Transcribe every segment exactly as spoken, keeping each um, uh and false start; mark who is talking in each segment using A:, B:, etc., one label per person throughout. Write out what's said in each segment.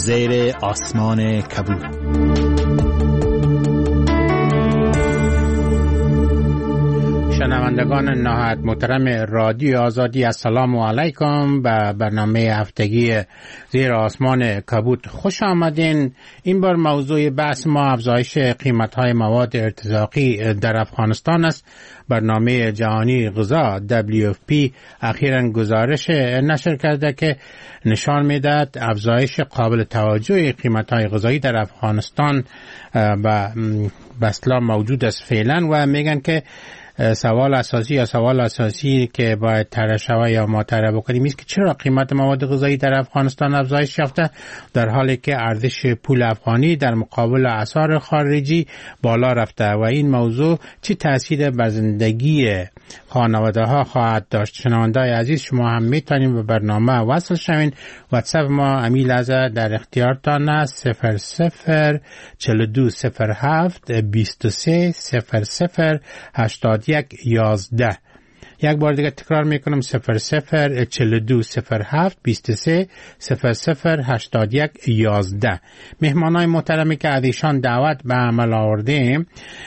A: زیر آسمان کبود.
B: شنوندگان نهایت محترم رادیو آزادی، السلام علیکم. به برنامه هفتگی زیر آسمان کبود خوش آمدین. این بار موضوع بحث ما افزایش قیمت‌های مواد ارتزاقی در افغانستان است. برنامه جهانی غذا دبلیو اف پی اخیراً گزارش نشر کرده که نشان می‌دهد افزایش قابل توجه قیمت‌های غذایی در افغانستان و بسلا موجود است فعلا و میگن که سوال اساسی یا سوال اساسی که باید طرح شود یا ما طرح بکنیم است که چرا قیمت مواد غذایی در افغانستان افزایش یافته در حالی که ارزش پول افغانی در مقابل اسعار خارجی بالا رفته و این موضوع چه تأثیر بر زندگی خانواده ها خواهد داشت. شنونده‌های عزیز، شما هم میتونید به برنامه وصل شوین. واتساپ ما امیل از در اختیارتان است صفر صفر چهل و دو صفر هفت بیست و سه صفر صفر هشتاد یک یازده. یک بار دیگه تکرار میکنم صفر صفر چهل و دو صفر هفت بیست و سه صفر صفر هشتاد یک یازده. مهمانای محترمی که از ایشان دعوت به عمل آورده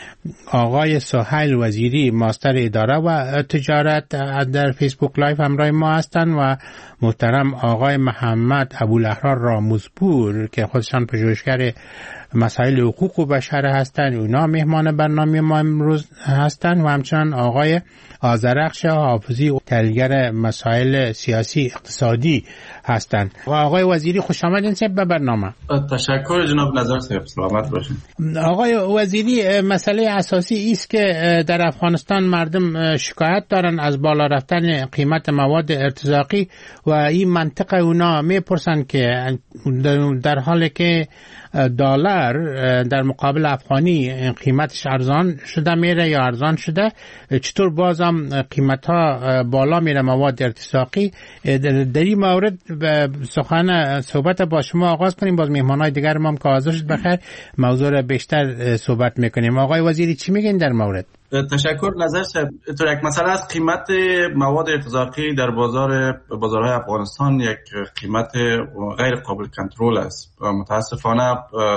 B: آقای سهیل وزیری، ماستر اداره و تجارت در فیسبوک لایو همراه ما هستند و محترم آقای محمد ابوالاحرار راموزپور که خودشان پژوهشگر مسائل حقوق و بشر هستند. اونا مهمان برنامه ما امروز هستند و همچنان آقای آذرخش حافظی تحلیلگر مسائل سیاسی اقتصادی هستند. و آقای وزیری خوش آمدین به برنامه.
C: تشکر جناب نظر صاحب، سلامت باشین.
B: آقای وزیری، مسئله اساسی است که در افغانستان مردم شکایت دارن از بالا رفتن قیمت مواد ارتزاقی و این منطقه اونا میپرسن که در حالی که دلار در مقابل افغانی قیمتش ارزان شده میره یا ارزان شده، چطور بازم قیمت ها بالا میره مواد ارتزاقی؟ در این مورد سخن صحبت با شما آغاز کنیم، باز مهمانای دیگر ما هم که حاضر شد بخیر موضوع را بیشتر صحبت میکنیم. آقای وزیری چی میگین در مورد؟
C: تشکر. نظر صاحب، تو یک مسئله از قیمت مواد ارتزاقی در بازار بازارهای افغانستان یک قیمت غیر قابل کنترل است. متاسفانه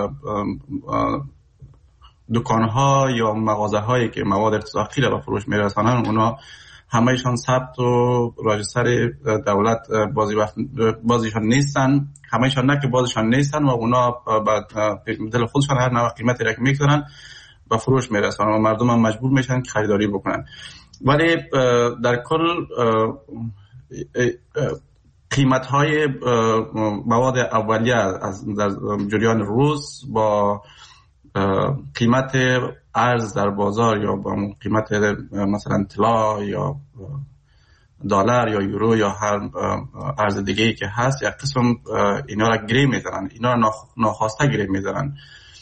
C: دکانها یا مغازه هایی که مواد ارتزاقی را به فروش میرسانند اونا همه‌شان ثبت و راجستر دولت بازی وقت بازیشان نیستن، همه‌شان نه که بازیشان نیستن و اونا به دل خودشان هر نوع قیمتی را که میگذارن به فروش میرسن و مردم هم مجبور میشن که خریداری بکنن. ولی در کل قیمت های مواد اولیه از در جریان روز با قیمت ارز در بازار یا با قیمت مثلا طلا یا دلار یا یورو یا هر ارز دیگه ای که هست یک قسم اینا را گره میزنن، اینا را ناخواسته گره میزنن.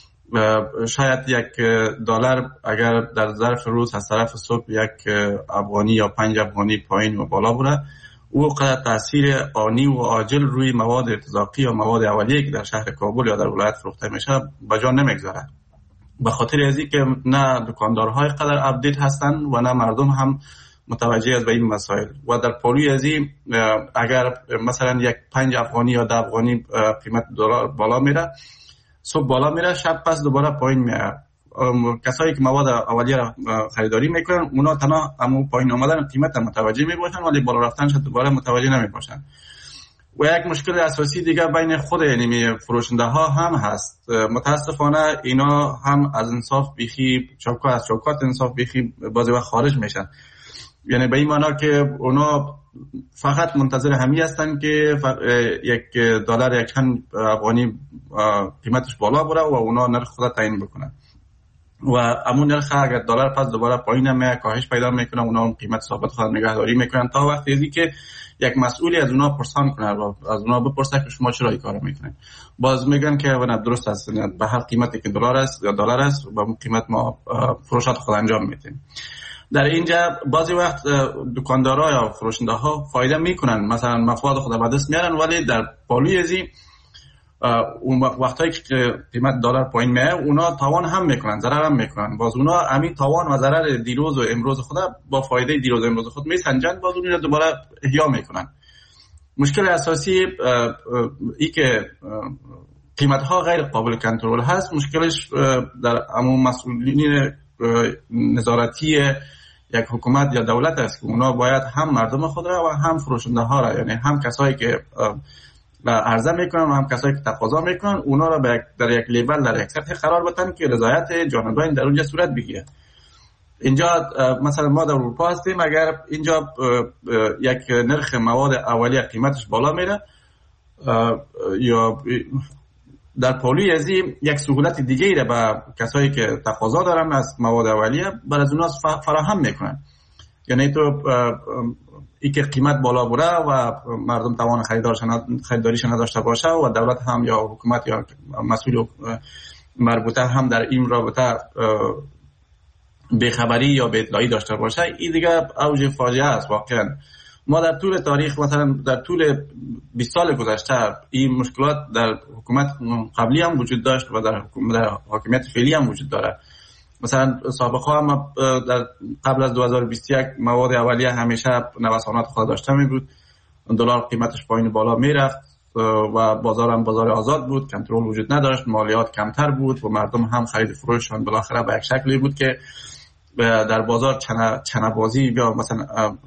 C: شاید یک دلار اگر در ظرف روز از طرف صبح یک افغانی یا پنج افغانی پایین و بالا بره، او قدر تاثیر آنی و عاجل روی مواد ارتزاقی یا مواد اولیه که در شهر کابل یا در ولایت فروخته میشه به جا نمیگذاره. به خاطر ازی که نه دکاندارهای قدر اپدیت هستن و نه مردم هم متوجه از به این مسائل و در پالوی ازی اگر مثلا یک پنج افغانی یا ده افغانی قیمت دلار بالا میره، صبح بالا میره، شب پس دوباره پایین میاد. کسایی که مواد اولیه را خریداری میکنن اونا تنها همون پایین آمدن قیمت متوجه میباشن ولی بالا رفتنش دوباره متوجه نمیباشن. و یک مشکل اساسی دیگه بین خود یعنی فروشنده ها هم هست. متاسفانه اینا هم از انصاف بیخی چوکا از چوکات انصاف بیخی بعضی وقت خارج میشن. یعنی به این معنا که اونا فقط منتظر همی هستن که یک دلار یک چند افغانی قیمتش بالا بره و اونا نرخ خود تعیین بکنن و همون نرخ اگر دلار پس دوباره پایین میاد کاهش پیدا میکنه، اونا اون قیمت ثابت خود نگهداری میکنن تا وقتی ازی که یک مسئولی از اونا پرسان کنه و از اونا بپرسه که شما چرا این کارو میکنید. باز میگن که نه درست است، به هر قیمتی که دلار است یا دلار است با اون قیمت ما فروشات خود انجام میدیم. در اینجا بعضی وقت دکاندارا یا فروشنده ها فایده میکنن، مثلا مفاد خود به دست میارن، ولی در پالوی ازی اون وقتایی که قیمت دلار پایین میاد اونا تاوان هم میکنن، ضرر هم میکنن. باز اونا همین تاوان و ضرر دیروز و امروز خود با فایده دیروز و امروز خود میسنجن، باز اون رو دوباره احیا میکنن. مشکل اساسی ای که قیمت ها غیر قابل کنترل هست، مشکلش در عموم مسئولین نظارتی یک حکومت یا دولت است که اونا باید هم مردم خود را و هم فروشنده ها را، یعنی هم کسایی که عرضه میکنن و هم کسایی که تقاضا میکنن، اونا را در یک لیول، در یک سطح قرار بدن که رضایت جانبین در اونجا صورت بگیره. اینجا مثلا ما در اروپا هستیم، اگر اینجا یک نرخ مواد اولیه قیمتش بالا میره یا در پولوی ازی یک سهولت دیگه ای را به کسایی که تقاضا دارن از مواد اولیه بر از اونها فراهم میکنن. یعنی تو ای که قیمت بالا بره و مردم توان خریداریش نداشته باشه و دولت هم یا حکومت یا مسئول مربوطه هم در این رابطه بیخبری یا بی اطلاعی داشته باشه، این دیگه اوج فاجعه است. واقعا ما در طول تاریخ، مثلا در طول بیست سال گذشته، این مشکلات در حکومت قبلی هم وجود داشت و در در حاکمیت فعلی هم وجود داره. مثلا سابقا هم در قبل از دو هزار و بیست و یک مواد اولیه همیشه نوسانات خود داشته می بود، دلار قیمتش پایین بالا می رفت و بازار هم بازار آزاد بود، کنترل وجود نداشت، مالیات کمتر بود و مردم هم خرید فروششون بالاخره به یک شکلی بود که در بازار چنه چنه بازی یا مثلا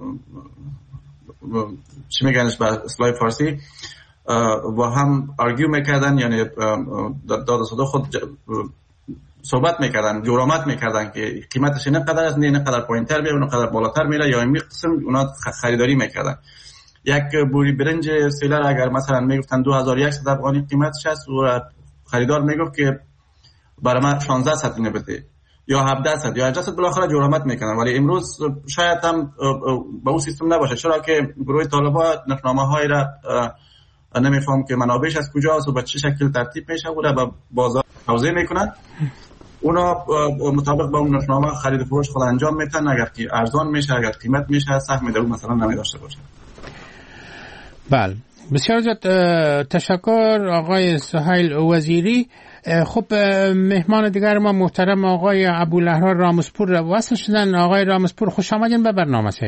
C: چی میگنش به اصطلاح فارسی و هم آرگیو میکردن، یعنی داد و ستد خود صحبت میکردن، جرامت میکردن که قیمتش اینقدر است، نه اینقدر پایینتر میره، اونقدر بالاتر میره، یا این قسم اونا خریداری میکردن. یک بوری برنج سیلر اگر مثلا میگفتن دو هزار و صد افغانی قیمتش است و خریدار میگفت که برای من شانزده صد اینه بده یا هفده صد یا هجده صد، بالاخره جرامت میکنن. ولی امروز شاید هم با اون سیستم نباشه، چرا که گروه طالبان نرخنامه‌های را نمیفهم که منابعش از کجاست و به چه شکل ترتیب میشه و به بازار توزیع میکنن. اونا مطابق با اون نرخنامه خرید و فروش خود انجام میدن، اگر که ارزان میشه، اگر قیمت میشه، سهم در اون مثلا نمیداشته باشه.
B: بله، بسیار زیاد تشکر آقای سهیل وزیری. خب مهمان دیگر ما محترم آقای ابوالأحرار رامسپور وصل شدن. آقای رامسپور خوش آمدین به برنامه صاحب.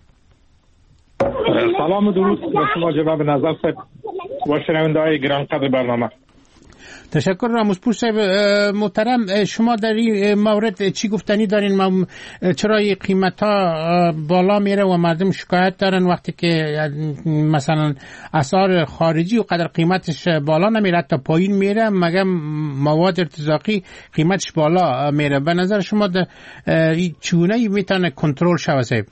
D: سلام و درود به شما جناب نظر صاحب و شنونده‌های گرانقدر برنامه.
B: تشکر رامسپور صاحب محترم. شما در این مورد چی گفتنی دارین؟ چرا این قیمت ها بالا میره و مردم شکایت دارن وقتی که مثلا اسعار خارجی و قدر قیمتش بالا نمیره، حتی پایین میره، مگه مواد ارتزاقی قیمتش بالا میره؟ به نظر شما چونه میتونه کنترل شود صاحب؟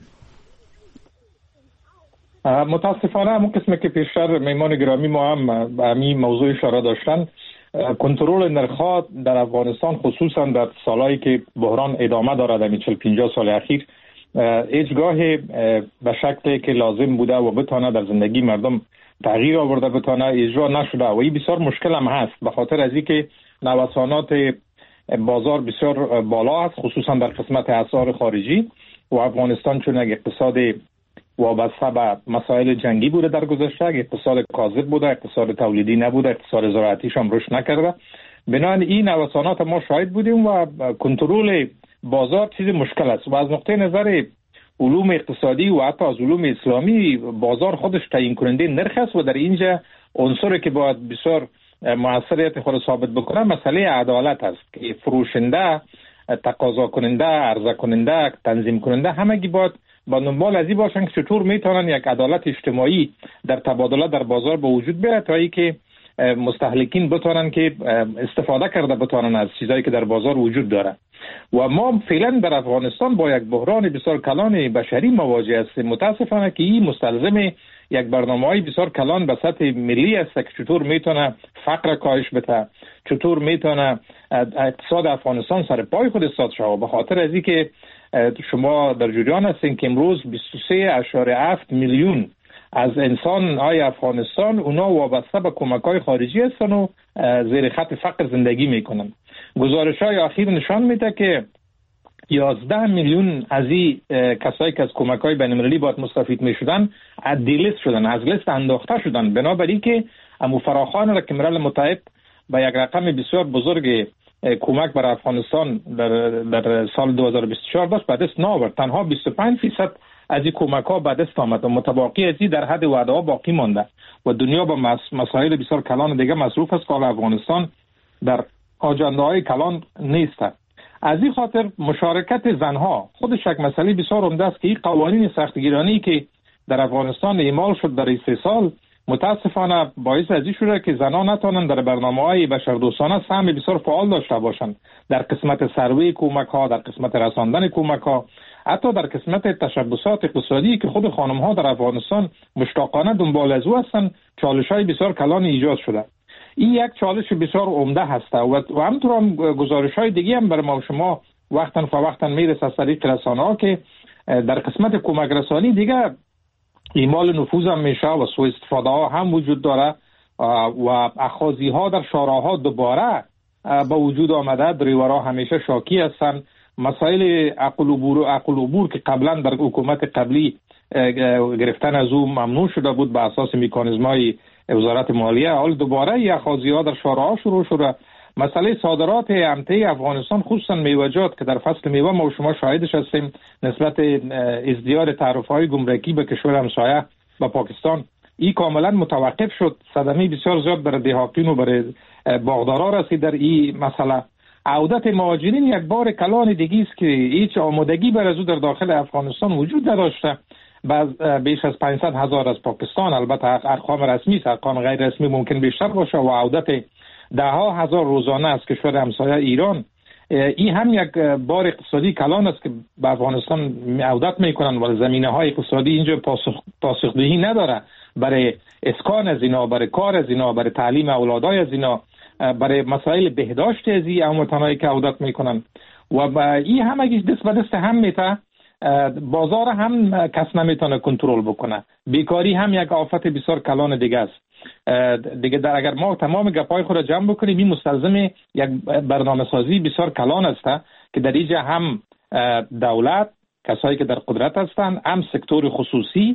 D: متاسفانه همون قسمه که پیشتر میمان گرامی ما هم به همین موضوع اشاره داشتن، کنترل نرخ‌ها در افغانستان خصوصا در سالهایی که بحران ادامه دارد، همین چهل پنجاه سال اخیر، هیچگاه به شکلی که لازم بوده و بتانه در زندگی مردم تغییر آورده بتانه اجرا نشده و این بسیار مشکل هم هست، به خاطر از اینکه نوسانات بازار بسیار بالا است، خصوصا در قسمت اسعار خارجی و افغانستان چون یک اقتصاد وابسته به مسائل جنگی بوده در گذشته، اقتصاد کاذب بوده، اقتصاد تولیدی نبوده، اقتصاد زراعتیش هم رشد نکرده. بنابراین این نوسانات ما شاهد بودیم و کنترل بازار چیز مشکل است و از نقطه نظر علوم اقتصادی و حتی از علوم اسلامی بازار خودش تعیین کننده نرخ است و در اینجا عنصری که باید بسیار موثریت خود ثابت بکنه مسئله عدالت است که فروشنده، تقاضا کننده، عرضه کننده، تنظیم کننده همگی باید با دنبال از این باشن که چطور میتونن یک عدالت اجتماعی در تبادله در بازار به وجود بیاد تا اینکه مستهلکین بتونن که استفاده کرده بتونن از چیزایی که در بازار وجود داره. و ما فعلا در افغانستان با یک بحران بسیار کلان بشری مواجه هستیم. متاسفانه که این مستلزم یک برنامه‌ای بسیار کلان به سطح ملی است که چطور میتونه فقر کاهش بده، چطور میتونه اقتصاد افغانستان سر پای خود ایستاد شود. به خاطر از اینکه شما در جریان هستین که امروز بیست و سه اشاره هفت میلیون از انسان های افغانستان اونا وابسته به کمک های خارجی هستن و زیر خط فقر زندگی میکنن. گزارش های اخیر نشان میده که یازده میلیون از این کسایی که از کمک های بین المللی باید مستفید میشدن از دیلیست شدن، از لیست انداخته شدن، بنابراین که امو فراخوان را که ملل متحد با یک رقم بسیار بزرگ کمک برای افغانستان در, در سال دو هزار و بیست و چهار داشت به دست نآورد. تنها بیست و پنج فیصد از این کمک ها به دست آمد و متباقی از این در حد وعده ها باقی مانده و دنیا با مسائل بسیار کلان دیگه مصروف است که افغانستان در آجنده های کلان نیست. از این خاطر مشارکت زنها خودش یک مسئله بسیار عمده است که این قوانین سختگیرانی که در افغانستان اعمال شد در سه سال متاسفانه باعث از این شده که زنان نتوانند در برنامه‌های بشردوستانه سهم بسیار فعال داشته باشند در قسمت سروی کمک ها، در قسمت رساندن کمک ها، حتی در قسمت تشبثات اقتصادی که خود خانم ها در افغانستان مشتاقانه دنبال از او هستند. چالش‌های بسیار کلان ایجاد شده. این یک چالش بسیار عمده هست و همینطور هم گزارش‌های دیگه هم بر ما و شما وقتاً فوقتاً میرسه از طریق رسانه‌ها که در قسمت کمک رسانی دیگه اعمال نفوذ هم میشه و سوء استفاده ها هم وجود داره و اخاذی ها در شوراها دوباره به وجود آمده. دریورها همیشه شاکی هستند. مسائل عقل عبور عقل عبور که قبلا در حکومت قبلی گرفتن از او ممنوع شده بود به اساس مکانیزم‌های وزارت مالیه، حال دوباره اخاذی ها در شوراها شروع شده. مسئله صادرات امته افغانستان خصوصا میوه‌جات که در فصل میوه ما و شما شاهدش هستیم نسبت ازدیاد تعرفه‌های گمرکی به کشور همسایه با پاکستان این کاملا متوقف شد. صدمه بسیار زیاد برای دهاتین و برای باغدارا رسید در این مسئله. عودت مهاجرین یک بار کلان دیگه است که هیچ آمادگی بر از او در داخل افغانستان وجود نداشته. بعض بیش از پانصد هزار از پاکستان، البته ارقام رسمی است، ارقام غیر رسمی ممکن بیشتر باشه و عودت ده ها هزار روزانه از کشور همسایه ایران. این هم یک بار اقتصادی کلان است که به افغانستان عودت میکنن و زمینه های اقتصادی اینجا پاسخ پاسخدهی نداره برای اسکان از اینا، برای کار از اینا، برای تعلیم اولادای از اینا، برای مسائل بهداشت از این هموطنایی که عودت میکنن و با این هم اگه دست به دست هم میته بازار هم کس نمیتونه کنترل بکنه. بیکاری هم یک آفت بسیار کلان دیگه است. دیگه در اگر ما تمام گپای خود را جمع بکنیم این مستلزم یک برنامه سازی بسیار کلان است که در اینجا هم دولت، کسایی که در قدرت هستند، هم سکتور خصوصی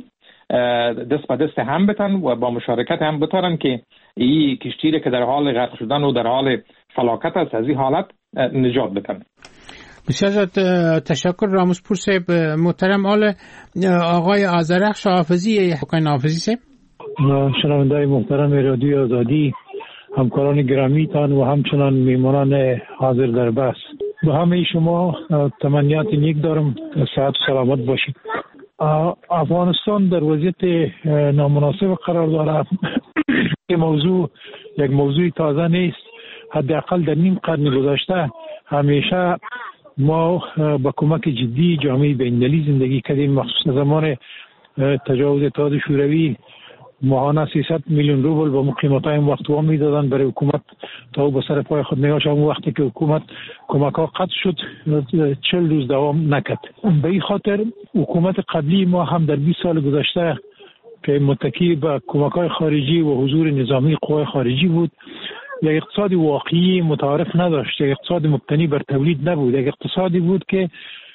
D: دست به دست هم بتن و با مشارکت هم بتارن که این کشتی که در حال غرق شدن و در حال فلاکت است از این حالت نجات بدن.
B: بسیار تشکر راموز پور صاحب محترم. آل آقای آذرخش حافظی حقای حافظی صاحب.
E: شنوندای محترم رادیو آزادی، همکاران گرامی تان و همچنان میمانان حاضر در بحث، به همه شما تمنیات نیک دارم، صحت و سلامت باشید. افغانستان در وضعیت نامناسب قرار دارد. این موضوع یک موضوع تازه نیست. حداقل در نیم قرن گذشته همیشه ما با کمک جدی جامعه بین‌المللی زندگی کردیم. مخصوصا زمان تجاوز اتحاد شوروی ماهانه سیصد میلیون روبل با قیمت‌های این وقت وام میدادن برای حکومت تا او به سر پای خود نگاشه. اون وقتی که حکومت کمک‌ها قطع شد چهل روز دوام نکرد. به این خاطر حکومت قبلی ما هم در بیست سال گذشته که متکی به کمک‌های خارجی و حضور نظامی قوای خارجی بود، یک اقتصاد واقعی متعارف نداشت، یک اقتصاد مبتنی بر تولید نبود، یک اقتصادی بود که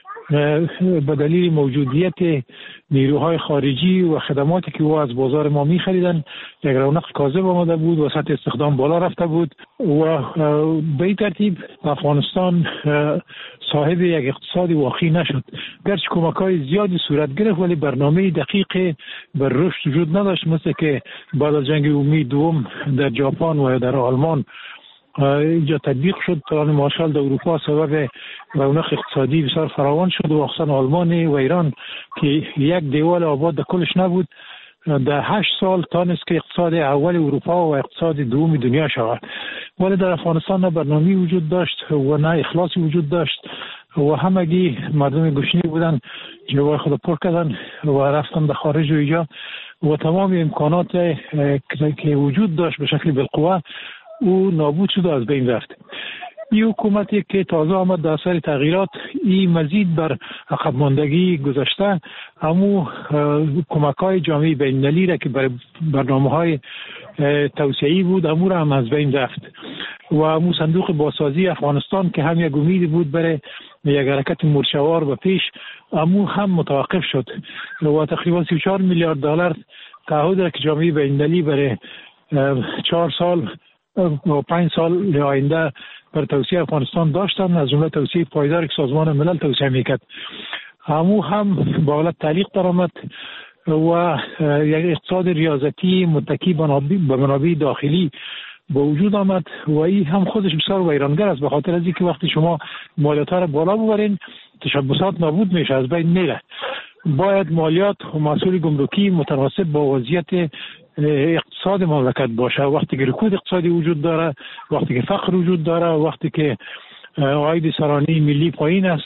E: به دلیل موجودیت نیروهای خارجی و خدماتی که او از بازار ما می خریدن یک رونق کاذب آمده بود و سطح استخدام بالا رفته بود و به این ترتیب افغانستان صاحب یک اقتصاد واقعی نشد. گرچه کمک‌های زیادی صورت گرفت ولی برنامه دقیق بر رشد وجود نداشت، مثل که بعد از جنگ امید دوم در ژاپن و در آلمان اینجا تطبیق شد. پلان مارشال در اروپا سبب رونق اقتصادی بسیار فراوان شد و خصوصا آلمان و ایران که یک دیوال آباد در کلش نبود در هشت سال تانست که اقتصاد اول اروپا و اقتصاد دوم دنیا شود. ولی در افغانستان نه برنامه‌ای وجود داشت و نه اخلاصی وجود داشت و همگی مردم گوشنی بودن، جوای خود پر کردن و رفتن به خارج و اینجا و تمام امکانات که وجود داشت به شکل بالقوه او نابود شد و از بین رفت. این حکومتی که تازه آمد در اثر تغییرات این مزید بر عقب ماندگی گذشته همو کمک‌های جامعه بین‌المللی را که برای برنامه‌های توسعه‌ای بود امو را هم از بین رفت و همو صندوق بازسازی افغانستان که هم یک امیدی بود برای یک حرکت مرشوار و پیش امو هم متوقف شد و تقریبا سی و چهار میلیارد دلار تعهد را که جامعه بین‌المللی برای چهار سال و پنج سال آینده بر توسعه افغانستان داشتن، از جمله توسعه پایدار که سازمان ملل توسعه میکرد. همو هم با حالت تعلیق درآمد و یک اقتصاد ریاضتی متکی به منابع داخلی با وجود آمد و این هم خودش بسیار ویرانگر است، به خاطر از اینکه وقتی شما مالیات ها را بالا ببرین تشبثات نابود میشه، از بین میره. باید مالیات و محصول گمرکی متناسب با وضعیت اقتصاد مملکت باشه. وقتی که رکود اقتصادی وجود داره، وقتی که فقر وجود داره، وقتی که عاید سرانه ملی پایین است،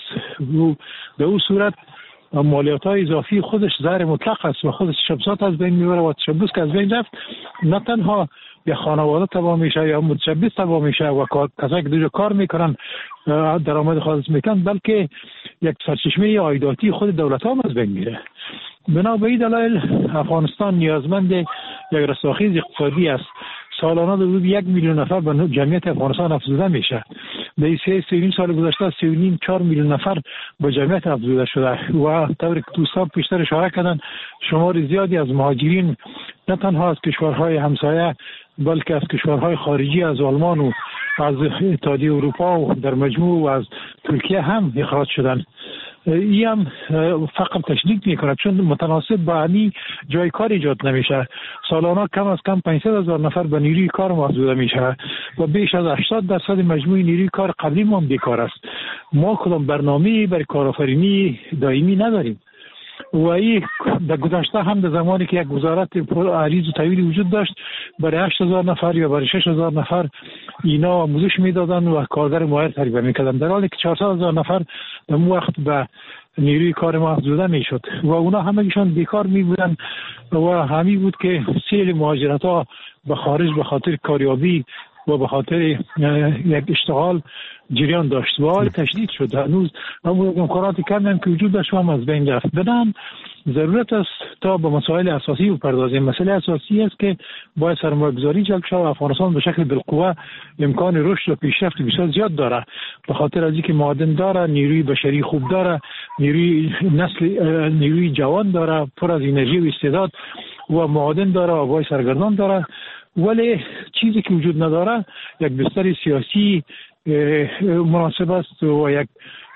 E: به اون صورت مالیات های اضافی خودش زهر مطلق است و خودش تشبثات از بین میبره و تشبث که از بین رفت نه تنها یا خانواده تباه میشه یا متشبث تباه میشه و کسایی که دیگه کار میکنن درآمد خالص میکنن، بلکه یک سرچشمه عایداتی خود دولت ها از بین میره. بنا به این دلایل افغانستان نیازمند یک رساخیز اقتصادی است. سالانه حدود یک میلیون نفر به جمعیت افغانستان افزوده میشه. در سه سه سال گذشته سه و نیم چهار میلیون نفر به جمعیت افزوده شده و طوری که دوستان پیشتر اشاره کردن شمار زیادی از مهاجرین نه تنها از کشورهای همسایه بلکه از کشورهای خارجی از آلمان و از اتحادیه اروپا و در مجموع و از ترکیه هم اخراج شدن. این هم فقر تشدید میکنه چون متناسب با همین جای کار ایجاد نمیشه. سالانه کم از کم پانصد هزار نفر به نیروی کار محدود میشه و بیش از هشتاد درصد مجموع نیروی کار قبلی ما بیکار است. ما کدام برنامه‌ای برای کارآفرینی دائمی نداریم و این در گذشته هم در زمانی که یک وزارت عریض و طویل وجود داشت برای هشت هزار نفر یا برای شش هزار نفر اینا آموزش میدادن و کارگر ماهر تعریف میکردن، در حالی که چهارصد هزار نفر در اون وقت به نیروی کار ما افزوده میشد و اونا همگیشان بیکار می بودن و همین بود که سیل مهاجرت ها به خارج به خاطر کاریابی و به خاطر یک اشتغال جریان داشت و حال تشدید شد. هنوز همون امکاناتی کمی هم که وجود داشت هم از بین رفت. بدن ضرورت است تا به مسائل اساسی بپردازیم. مسئله اساسی است که باید سرمایه‌گذاری جلب شود. افغانستان به شکل بالقوه امکان رشد و پیشرفت بسیار زیاد داره به خاطر از اینکه معادن داره، نیروی بشری خوب داره، نیروی نسل نیروی جوان داره، پر از انرژی و استعداد و معادن داره و وای سرگردان داره. ولی چیزی که وجود نداره یک بستر سیاسی مناسب است و یک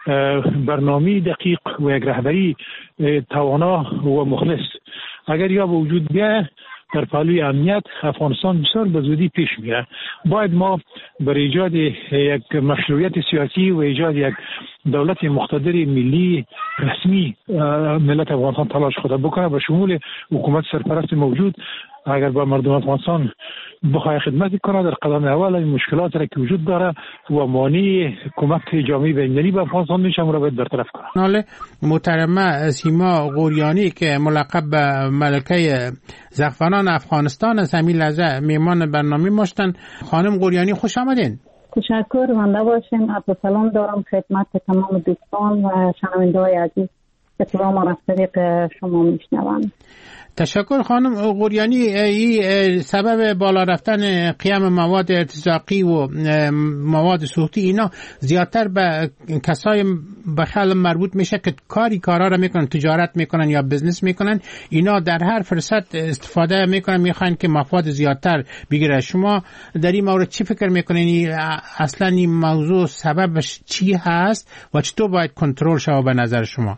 E: برنامه دقیق و یک رهبری توانا و مخلص. اگر یا به وجود بیاید در پهلوی امنیت افغانستان بسیار به زودی پیش میره. باید ما برای ایجاد یک مشروعیت سیاسی و ایجاد یک دولت مقتدر ملی رسمی ملت افغانستان تلاش خود بکنه به شمول حکومت سرپرست موجود. اگر با مردم افغانستان بخواه خدمت کنه در قدم اول این مشکلات را که وجود داره و مانع کمک جامعه بین‌المللی به افغانستان میشه را باید برطرف کنه.
B: حالا محترمه سیما غوریانی که ملقب به ملکه زعفران افغانستان است، همین لحظه میمان برنامه ماشتن. خانم غوریانی خوش آمدین.
F: تشکر، زنده باشین. عرض سلام دارم خدمت تمام دوستان و شنونده‌های عزیز که پروگرام را از طریق شما میشنوند.
B: تشکر خانم غوریانی. این سبب بالا رفتن قیام مواد ارتزاقی و مواد سوختی اینا زیادتر به کسای بخل مربوط میشه که کاری کارا را میکنن، تجارت میکنن یا بزنس میکنن. اینا در هر فرصت استفاده میکنن، میخوان که مفاد زیادتر بگیره. شما در این مورد چی فکر میکنین؟ اصلا این موضوع سببش چی هست و چطور باید کنترل شود به نظر شما؟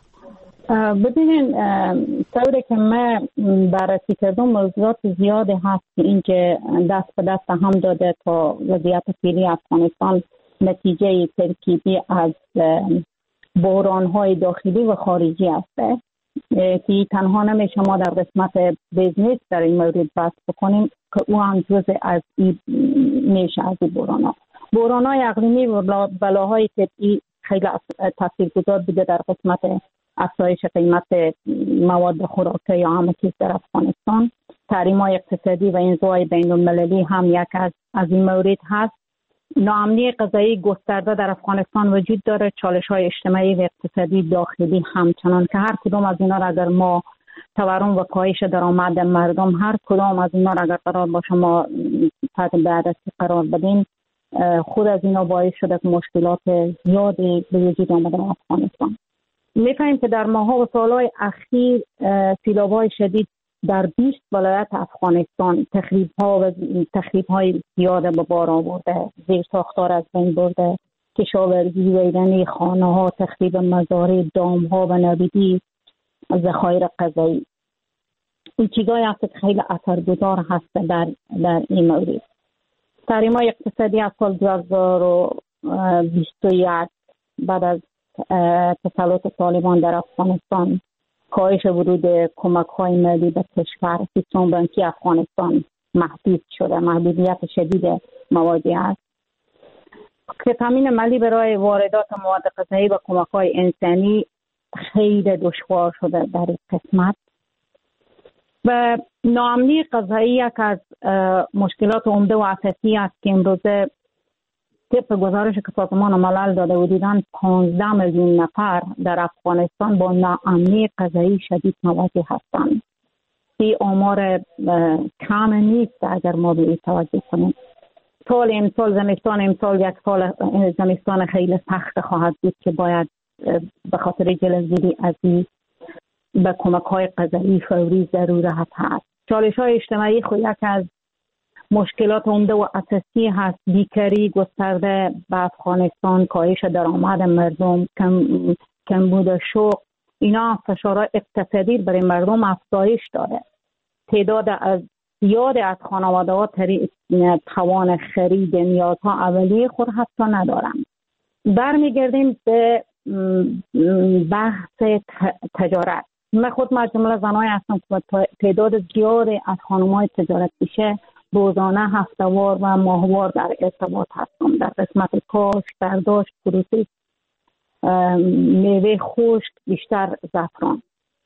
F: ببینین طوری که من بررسی کردم موضوعات زیاده هست که اینکه دست به دست هم داده تا وضعیت فعلی افغانستان نتیجه ترکیبی از بحران‌های داخلی و خارجی است که تنها نمیشه ما در قسمت بیزنس در این مورد بحث بکنیم که او هم جزء از این میشه از این بحران‌ها. بحران‌های اقلیمی و بلاهای طبیعی خیلی تاثیرگذار بوده در قسمت افزایش قیمت مواد خوراکی یا عامه در افغانستان. تحریم‌های اقتصادی و انزوای بین‌المللی هم یک از از این مورد هست. ناامنی غذایی گسترده در افغانستان وجود داره، چالش‌های اجتماعی و اقتصادی داخلی همچنان که هر کدام از اینا را اگر ما تورم و کاهش درآمد مردم هر کدام از اینا را اگر قرار باشه ما تحت بررسی قرار بدیم، خود از اینا باعث شده که مشکلات زیادی به وجود آمده در افغانستان. می‌فهمیم که در ماه‌ها و سال‌های اخیر سیلاب‌های شدید در بیست ولایت افغانستان تخریب‌ها و تخریب‌های زیاد به بار آورده، زیرساخت‌ها از بین برده، کشاورزی ویرانی خانه ها، تخریب مزارع، دام ها و نابودی ذخایر غذایی. این چیزایی هست که خیلی اثرگذار هست در در این مورد. تحریم های اقتصادی از سال دو هزار و بیست و یک بعد از تسلط طالبان در افغانستان، کاهش ورود کمک های مالی به کشور، سیستم بانکی افغانستان محدود شده، محدودیت شدید موادی است که تامین مالی برای واردات مواد غذایی و کمک های انسانی خیلی دشوار شده در این قسمت. و ناامنی غذایی یک از مشکلات عمده و اساسی است که امروزه طبق گزارش که سازمان ملل داده و دیدن پانزده میلیون نفر در افغانستان با ناامنی غذایی شدید مواجه هستند. این آمار کم نیست اگر ما به این توجه کنیم. سال امسال زمستان امسال یک سال زمستان خیلی سخت خواهد بود که باید به خاطر جلوگیری از این به کمک های غذایی فوری ضرورت هست. چالش های اجتماعی خود یک از مشکلات عمده و اساسی هست. بیکاری گسترده به افغانستان، کاهش درآمد مردم، کم کمبود شغل، اینا فشارهای اقتصادی برای مردم افزایش داده. تعداد از زیاد از خانواده ها توان خرید نیازها اولیه خود حتی ندارند. برمیگردیم به بحث تجارت. من خود مجموعه زنای هستم که تعداد زیادی از خانم‌های تجارت پیشه روزانه، هفته‌وار و ماهوار در ارتباط هستم در قسمت کاشت، برداشت، پروسس میوه خشک، بیشتر زعفران.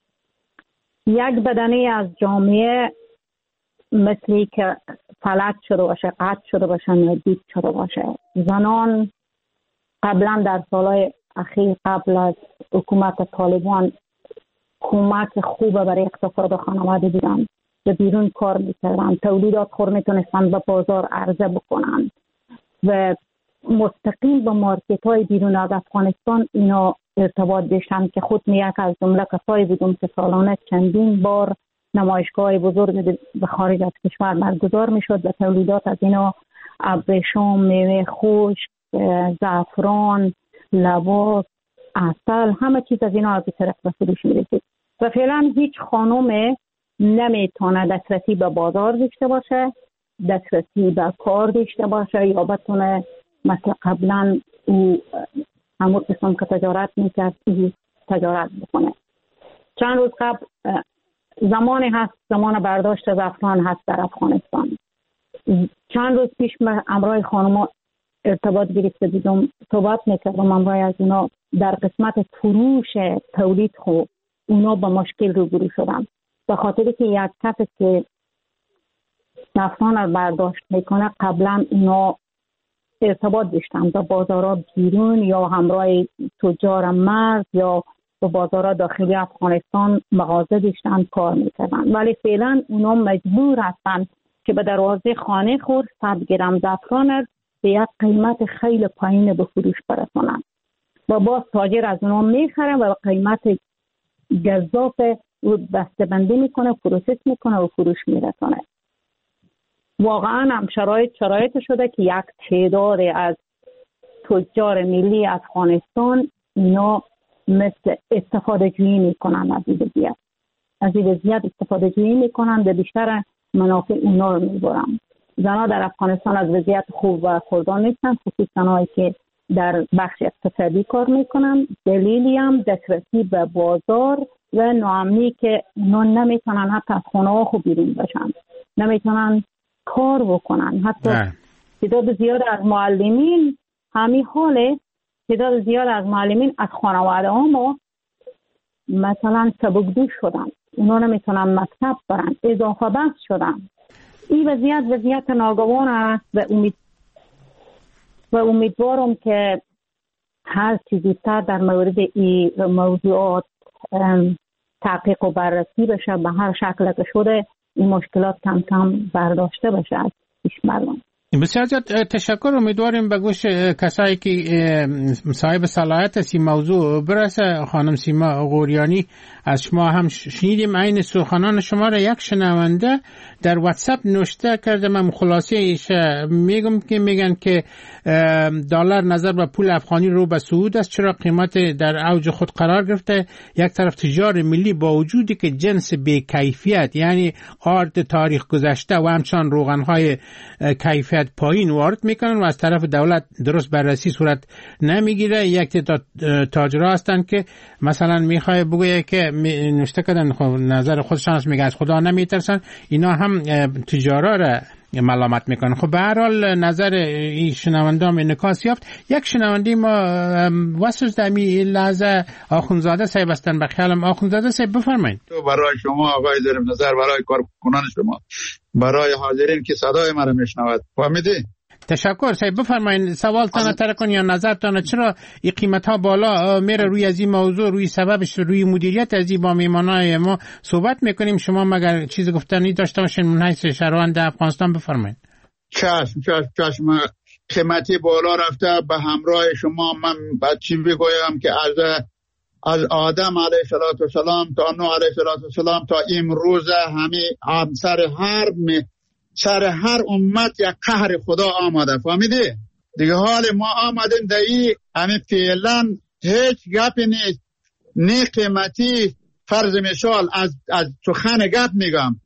F: یک بدنه از جامعه مثلی که فلج شده باشه، قطع شده باشه، نابود شده باشه. زنان قبلا در سالهای اخیر قبل از حکومت طالبان کمک خوبه برای اقتصاد خانواده دیدن، به بیرون کار میکردن، تولیدات خور میتونستن به بازار عرضه بکنن و مستقیم با مارکت های بیرون از افغانستان اینا ارتباط داشتن که خود می یک از جمله کسایی بودم که سالانه چندین بار نمایشگاه بزرگ به خارج از کشور برگزار میشد و تولیدات از اینا ابریشم، میوه خشک، زعفران، لباس، عسل، همه چیز از اینا از طرف به فروش میرسید و فعلا هیچ خانم نمیتونه دسترسی به بازار داشته باشه، دسترسی به کار داشته باشه یا بتونه مثل قبلا او همون قسم که تجارت میکرد او تجارت بکنه. چند روز قبل زمانی هست زمان برداشت زعفران هست در افغانستان. چند روز پیش من امرای خانم ارتباط گرفته دیدم، صحبت میکردم امرای از اونا در قسمت فروش تولید خوب اونا با مشکل روبرو شدن به خاطر که یک کسی که زعفران رو برداشت میکنه قبلا اونا ارتباط داشتن با بازارها بیرون یا همراه تجار مرز یا با بازارها داخلی افغانستان مغازه داشتن کار میکردن، ولی فعلا اونا مجبور هستن که به دروازه خانه خود صد گرم زعفران به یک قیمت خیلی پایین به فروش برسونن و باز تاجر از اونا میخره و به قیمت گزاف و بسته بندی میکنه، پروسس میکنه و فروش میرسونه. واقعا هم شرایط شرایط شده که یک تعداد از تجار ملی افغانستان اینا مثل استفاده جویی میکنن از این وضعیت از این وضعیت استفاده جویی میکنن و بیشتر منافع اونا رو میبرن. زنها در افغانستان از وضعیت خوب و خوردان نیستن، خصوصا زنهایی که در بخش اقتصادی کار میکنن. دلیلی هم دسترسی به بازار و ناامنی که اونا نمیتونن حتی از خونه ها خوب بیرون باشن، نمیتونن کار بکنن. حتی تعداد زیاد از معلمین همین حاله، تعداد زیاد از معلمین از خانواده ها ما مثلا سبکدوش شدن، اونا نمیتونن مکتب برن، اضافه بحث شدن. این وضعیت وضعیت ناگوان است و امید و امیدوارم که هر چیزی زودتر در مورد این موضوعات تحقیق و بررسی بشه، به هر شکل که شده این مشکلات کم کم برداشته بشه از پیش مردم.
B: بسیار زیاد تشکر. امیدواریم به گوش کسایی که صاحب صلاحیت از این موضوع برسه. خانم سیما غوریانی از شما هم شنیدیم عین سخنان شما را یک شنونده در واتساپ نوشته کرده، من خلاصه ایش میگم که میگن که دلار نظر به پول افغانی رو به صعود است، چرا قیمت در اوج خود قرار گرفته. یک طرف تجار ملی با وجودی که جنس بی کیفیت یعنی آرد تاریخ گذشته و همچنان روغنهای کیفیت پایین وارد میکنن و از طرف دولت درست بررسی صورت نمیگیره. یک تعداد تاجرها هستن که مثلا میخوای بگویه که نوشته کردن نظر خودشان میگه از خدا نمیترسن، اینا هم تجارا را ملامت میکنن. خب به هر حال نظر این شنونده هم انعکاس یافت. یک شنونده ما واسه دمی لحظه آخونزاده صاحب هستن، به خیالم آخونزاده صاحب بفرمایید.
G: برای شما آقای دارم نظر، برای کارکنان شما، برای حاضرین که صدای ما را میشنود، فهمیدی؟
B: تشکر صاحب، بفرمایید سوالتان تر کن یا نظرتان. چرا این قیمت ها بالا میره؟ روی از این موضوع، روی سببش، روی مدیریت از این با میمانای ما صحبت میکنیم. شما مگر چیز گفتنی داشته باشین من حیث شهروند افغانستان بفرمایید.
G: چشم چشم چشم. قیمتی بالا رفته به همراه شما. من بعد چی بگویم که از از آدم علیه السلام تا نوح علیه السلام تا امروز همه سر هر می سر هر امت یک قهر خدا آمده، فهمیدی؟ دیگه حال ما آمدیم در این همین فعلا هیچ گپی نیست. نه قیمتی فرض مثال از از سخن گپ میگم،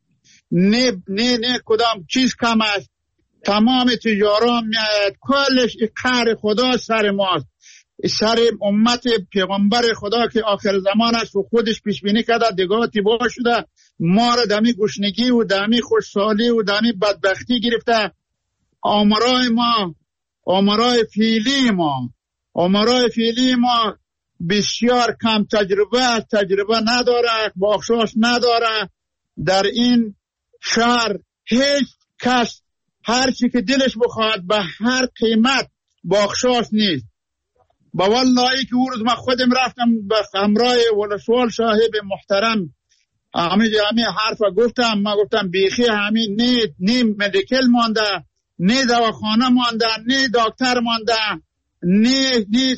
G: نه نه نه کدام چیز کم است. تمام تجاران میاید کلش قهر خدا سر ماست، سر امت پیغمبر خدا که آخر زمان است و خودش پیش بینی کرده دیگه تیبا شده، ما را دمی گشنگی و دمی خوشحالی و دمی بدبختی گرفته. آمرای ما آمرای فیلی ما آمرای فیلی ما بسیار کم تجربه تجربه نداره، بخشش نداره. در این شهر هیچ کس هر چی که دلش بخواد به هر قیمت بخشش نیست. با والله که او روز من خودم رفتم به همراه ولسوال صاحب محترم همین همین حرف گفتم. ما گفتم بیخی همین نه نه مدیکل مانده، نه دواخانه مانده، نه دکتر مانده، نه نه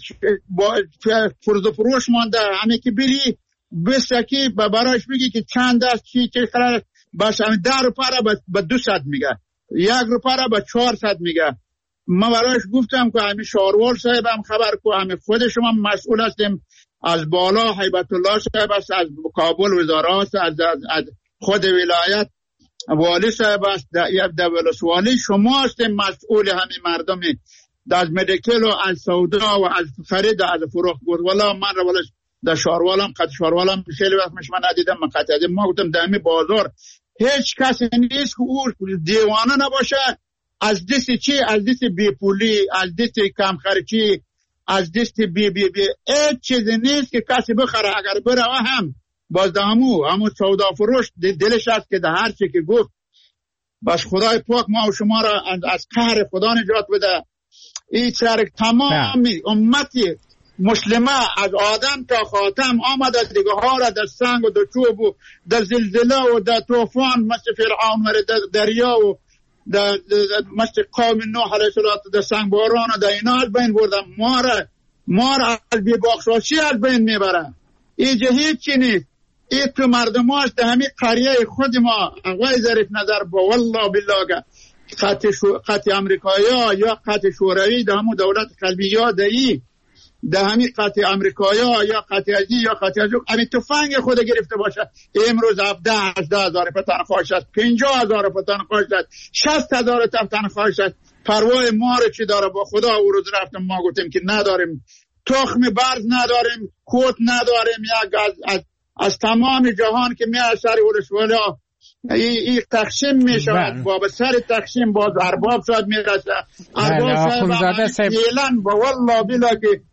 G: فرض فروش مانده. همین که بری بسکی به براش بگی که چند است چی چه قرار، بس همین ده روپا را به دو صد میگه، یک روپا را به چهار صد میگه. ما براش گفتم که همین شاروال صاحب هم خبر کو، همین خود شما مسئول هستیم، از بالا هیبت الله صاحب است، از کابل وزارت است، از, از, از خود ولایت والی صاحب است، در ولسوالی شما هستیم مسئول همین مردمی، از مدیکل و از سودا و از خرید و از فروخت بود. والا من رو والا در شاروالم قد شاروالم خیلی وقت مش من ندیدم، من قطع دیدم. ما گفتم در همین بازار هیچ کسی نیست که او دیوانه نباشه از دست چی؟ از دست بی پولی، از دست کم خرچی، از دست بی بی بی هیچ چیزی نیست که کسی بخره. اگر بره هم باز همو همو سودا فروش دلش هست که در هر چی که گفت. بس خدای پاک ما و شما را از قهر خدا نجات بده. این سر تمام امتی مسلمه از آدم تا خاتم آمده دیگه ها را در سنگ و در چوب و در زلزله و در طوفان مثل فرعون و در دریا و در مثل قوم نوح علیه السلام در سنگ باران و در اینا از بین بردن. ما را ما را از بی بخشاشی از بین میبره. اینجا هیچ چی نیست. این تو مردم هاست در همین قریه خود ما. آقای ظریف نظر با والله بالله خط, شو... خط امریکایی ها یا خط شوروی در همون دولت قلبی یا دهی در همین خط امریکایی ها یا خط ازی یا خط ازی همین تفنگ خود گرفته باشه. امروز هفده هشده هزار پتن خواهش است، پنجاه هزار پتن خواهش است، شست هزار پتن خواهش است. پروای ما رو چی داره؟ با خدا او روز رفتم ما گفتیم که نداریم، تخم برز نداریم، کوت نداریم. یک از, از, از تمام جهان که میاد سر ولسوالی ها این تقسیم میشود، با سر تقسیم باز ارباب شاید میرسه. ارباب صاحب فعلا با والله بلا که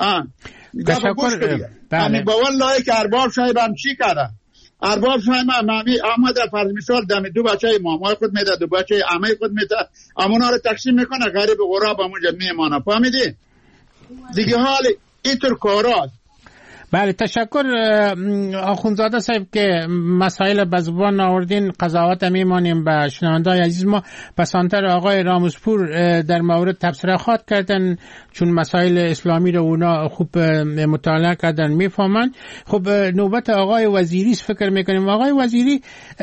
B: تشکر.
G: بله با والله که ارباب صاحب هم چی کرده؟ ارباب صاحب هم آمده فرض مثال دم دو بچه مامای خود میده، دو بچه عمه خود میده، امونا رو تقسیم میکنه، غریب غراب همونجا میمانه. فهمیدی؟ دیگه حال اینطور کاراست.
B: بله تشکر آخوندزاده صاحب که مسائل به زبان آوردین. قضاوت میمانیم به شنونده‌های عزیز ما. بسانتر آقای راموزپور در مورد تبصره خواد کردن چون مسائل اسلامی رو اونا خوب مطالعه کردن میفهمن. خب نوبت آقای وزیری فکر میکنیم. آقای وزیری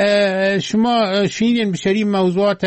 B: شما شنیدین بسیاری موضوعات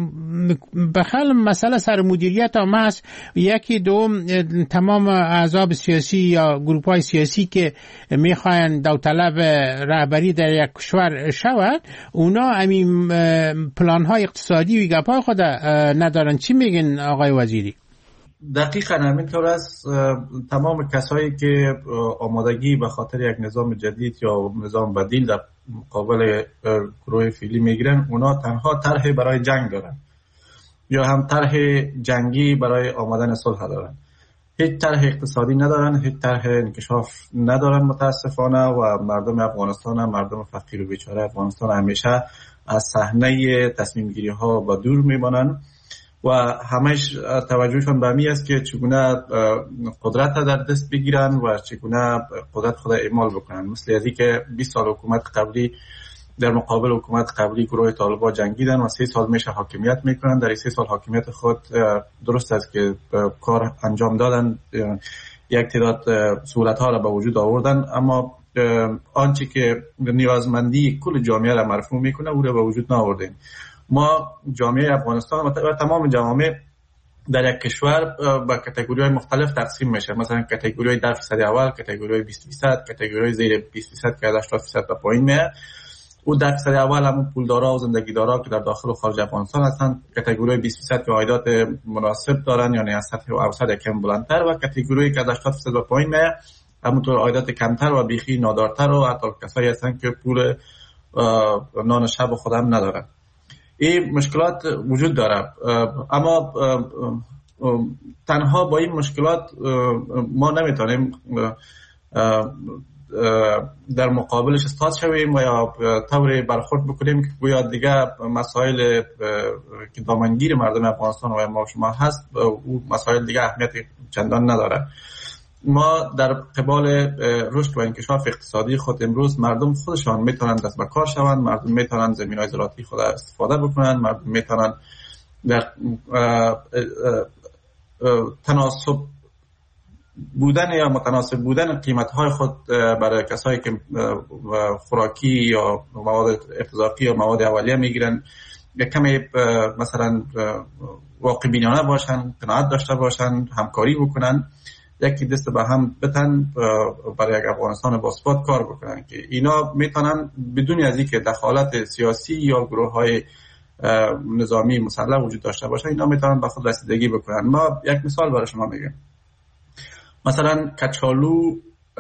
B: بخل مسئله سر مدیریت هم هست. یکی دوم تمام احزاب سیاسی یا گروپ های سیاسی که میخواین داوطلب رهبری در یک کشور شود اونا همین پلان های اقتصادی و گپ های خود ندارن. چی میگن آقای وزیری؟
C: دقیقاً همینطور است. تمام کسایی که آمادگی به خاطر یک نظام جدید یا نظام بدیل در مقابل گروه فعلی میگیرن اونا تنها طرح برای جنگ دارن یا هم طرح جنگی برای آمدن صلح دارن. هیچ طرح اقتصادی ندارن، هیچ طرح انکشاف ندارن متاسفانه و مردم افغانستان هم مردم فقیر و بیچاره افغانستان همیشه از صحنه تصمیم گیری ها با دور میمانن و همش توجهشون به می است که چگونه قدرت در دست بگیرن و چگونه قدرت خود اعمال بکنن. مثل ازی که بیست سال حکومت قبلی در مقابل حکومت قبلی گروه طالبان جنگیدن و سه سال میشه حاکمیت میکنن. در این سه سال حاکمیت خود درست است که کار انجام دادن، یک تعداد سهولت ها را به وجود آوردن، اما آنچه که نیازمندی کل جامعه را مرفوع میکنه او را به وجود نآوردن. ما جامعه افغانستان و تمام جوامع در یک کشور با کاتگوری های مختلف تقسیم میشه. مثلا کاتگوری های ده فیصد اول، کاتگوری های بیست فیصد، کاتگوری های زیر بیست فیصد که از هشتاد فیصد تا پایین میه. او ده فیصد اول همون پولدارا و زندگیدارا که در داخل و خارج افغانستان هستند، کاتگوری بیست فیصد که عایدات مناسب دارن یعنی از سطح اوسط کم بلندتر، و کاتگوری که از هشتاد فیصد تا پایین میه همونطور عایدات کمتر و بیخی نادارتر و حتی کسایی هستن که پول نان شب خودم ندارن. این مشکلات وجود داره، اما تنها با این مشکلات ما نمیتونیم در مقابلش استاد شویم و یا طوری برخورد بکنیم که گویا دیگه مسائل که دامنگیر مردم افغانستان و ما شما هست او مسائل دیگه اهمیت چندان نداره. ما در قبال رشد و انکشاف اقتصادی خود امروز مردم خودشان میتونن دست به کار شوند، مردم میتونن زمینهای زراعتی خود استفاده بکنن، مردم میتونن در تناسب بودن یا متناسب بودن قیمت‌های خود برای کسایی که خوراکی یا مواد ارتزاقی یا مواد اولیه میگیرن یک کمی مثلا واقع بینانه باشن، قناعت داشته باشن، همکاری بکنن، یکی دست به هم بتن برای یک افغانستان باثبات کار بکنن که اینا میتونن بدون از اینکه دخالت سیاسی یا گروه‌های نظامی مسلح وجود داشته باشه اینا میتونن به خود رسیدگی بکنن. ما یک مثال برای شما میگم. مثلا کچالو،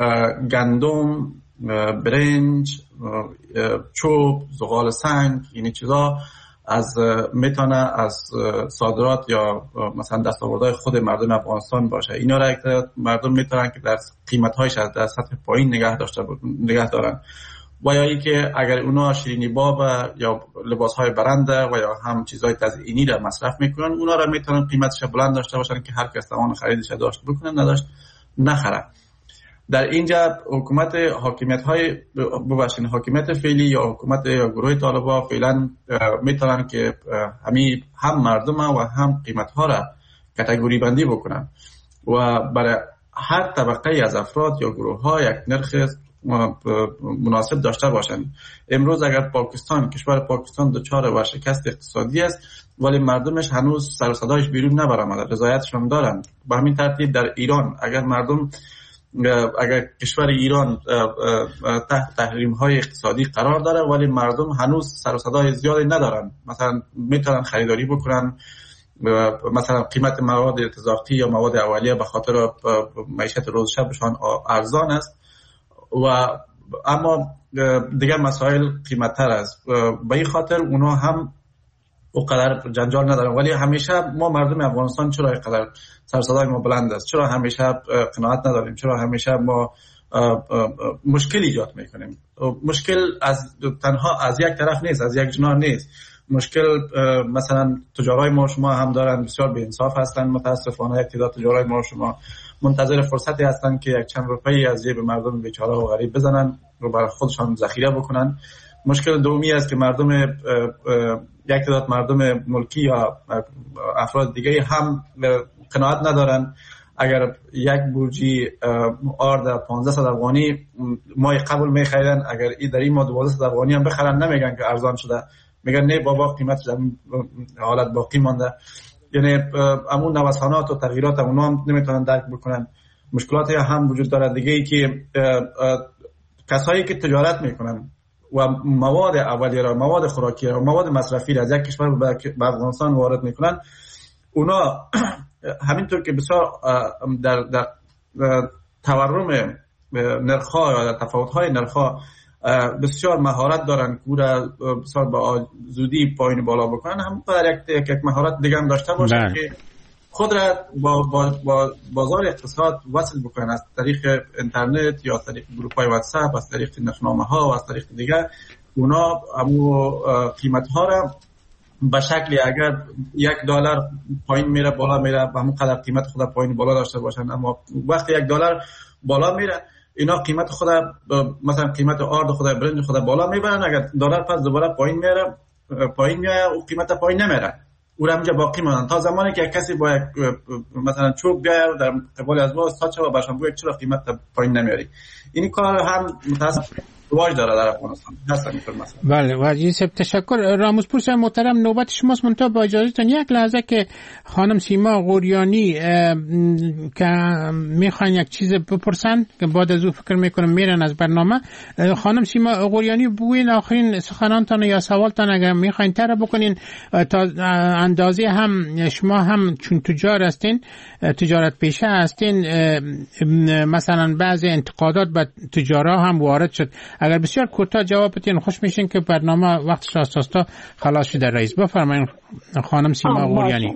C: گندم، برنج، چوب، زغال سنگ، این چیزا از میتونه از صادرات یا مثلا دستاوردهای خود مردم افغانستان باشه. اینا را مردم میتونن که در قیمت‌هایش از در سطح پایین نگه داشته نگه دارن، و یا اینکه اگر اونا شیرینی باب یا لباس‌های برنده و یا هم چیزهای تزیینی را مصرف میکنن اونا را میتونن قیمتش بلند داشته باشن که هر کس توان خریدش داشت بکنه، نداشت نخره. در اینجا حکومت حاکمیت های ببخشید حاکمیت فعلی یا حکومت یا گروه طالبان فعلا میتونن که همین هم مردم و هم قیمت ها را کاتگوری بندی بکنن و برای هر طبقه از افراد یا گروه ها یک نرخ مناسب داشته باشن. امروز اگر پاکستان کشور پاکستان دچار ورشکست اقتصادی است ولی مردمش هنوز سر و صدایش بیرون نبرآمده، رضایتش هم دارن. به همین ترتیب در ایران اگر مردم اگر کشور ایران تحت تحریم های اقتصادی قرار داره ولی مردم هنوز سر و صدای زیادی ندارن، مثلا میتونن خریداری بکنن، مثلا قیمت مواد ارتزاقی یا مواد اولیه به خاطر معیشت روز شبشان ارزان است و اما دیگر مسائل قیمت‌تر است. به این خاطر اونا هم اونقدر جنجال ندارن، ولی همیشه ما مردم افغانستان چرا اینقدر سر صدای ما بلند است، چرا همیشه قناعت نداریم، چرا همیشه ما مشکل ایجاد میکنیم. مشکل از تنها از یک طرف نیست، از یک جناح نیست. مشکل مثلا تجارای ما شما هم دارن بسیار بی انصاف هستن، متاسفانه یک تعداد تجارای ما شما منتظر فرصتی هستن که یک چند روپایی از جیب مردم بیچاره و غریب بزنن رو برای خودشان ذخیره بکنن. مشکل دومی است که مردم یک تعداد مردم ملکی یا افراد دیگه هم قناعت ندارن. اگر یک بورجی آرد پانزده صد افغانی ماه قبل میخریدن، اگر این در این ماه دوازده صد افغانی هم بخرن نمیگن که ارزان شده، میگن نه بابا قیمتش در حالت باقی مانده. یعنی همون نوسانات و تغییرات اونا هم نمیتونن درک بکنن. مشکلات هم وجود داره دیگه ای که کسایی که تجارت میکنن و مواد اولیه را، مواد خوراکی را، مواد مصرفی را از یک کشور به افغانستان وارد میکنن، اونا همینطور که بسیار در در تورم نرخ‌ها یا تفاوت‌های نرخ‌ها بسیار مهارت دارن که بسیار با زودی پایین بالا بکنن، هم در یک یک مهارت دیگه هم داشته باشن که خود را با, با, با بازار اقتصاد وصل بکنن از طریق اینترنت یا از طریق گروپ‌های واتساپ، از طریق نشنامه‌ها و از طریق دیگه. اونا همو قیمت‌ها را به شکلی اگر یک دلار پایین میره بالا میره به همون قدر قیمت خود پایین بالا داشته باشن، اما وقتی یک دلار بالا میره اینا قیمت خود مثلا قیمت آرد خود برنج خود بالا میبرن، اگر دلار پس دوباره پایین میره پایین میاد و قیمت پایین نمیره، اون همونجا باقی مونن تا زمانی که کسی با یک مثلا چوب بیاد در قبال از ما استاد شه و برشان بگه چرا قیمت پایین نمیاری. این کار هم متاسف رواج داره در افغانستان.
B: بله و یوسف تشکر. راموزپور صاحب محترم نوبت شماست، منتها با اجازهتون یک لحظه که خانم سیما غوریانی که میخوان یک چیز بپرسن که بعد از او فکر میکنم میرن از برنامه. خانم سیما غوریانی بگوین آخرین سخنانتان یا سوالتان اگر میخواین تر بکنین تا اندازه هم شما هم چون تجار هستین، تجارت پیشه هستین، مثلا بعضی انتقادات به تجارا هم وارد شد. اگر بسیار کوتاه جواب بدین خوش میشین که برنامه وقتش اساسا خلاص شده. رئیس بفرمایید خانم سیما غوریانی.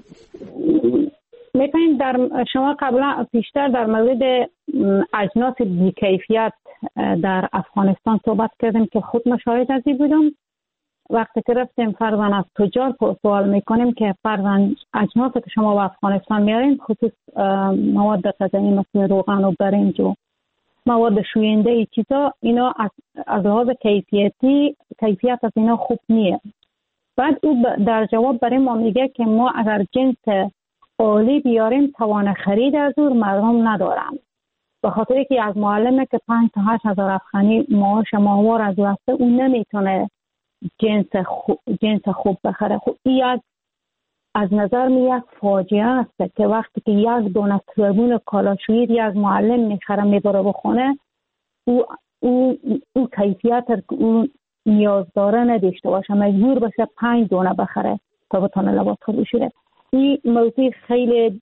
F: می‌خوایم در شما قبلا پیشتر در مورد اجناس بی‌کیفیت در افغانستان صحبت کردیم که خود مشاهد از این بودم. وقتی که رفتیم فرضاً از تجار سوال میکنیم که فرضاً اجناسی که شما به افغانستان میارین خصوص مواد غذایی مثل روغن و برنج و مواد شوینده ای چیزا، اینا از, از لحاظ کیفیتی کیفیت از اینا خوب نیست. بعد او در جواب برای ما میگه که ما اگر جنس عالی بیاریم توان خرید از اون مردم ندارم، به خاطر که از معلمه که پنج تا هشت هزار افغانی معاش ماهوار از واسطه اون نمیتونه جنس خوب جنس خوب بخره. خب این از از نظر می یک فاجعه است که وقتی که یک دونه صابون کالاشویی از معلم میخره میبره بخونه، او او او کیفیت او نیاز داره نداشته باشه، مجبور باشه پنج دونه بخره تا بتونه لباس بپوشه. این موضوع خیلی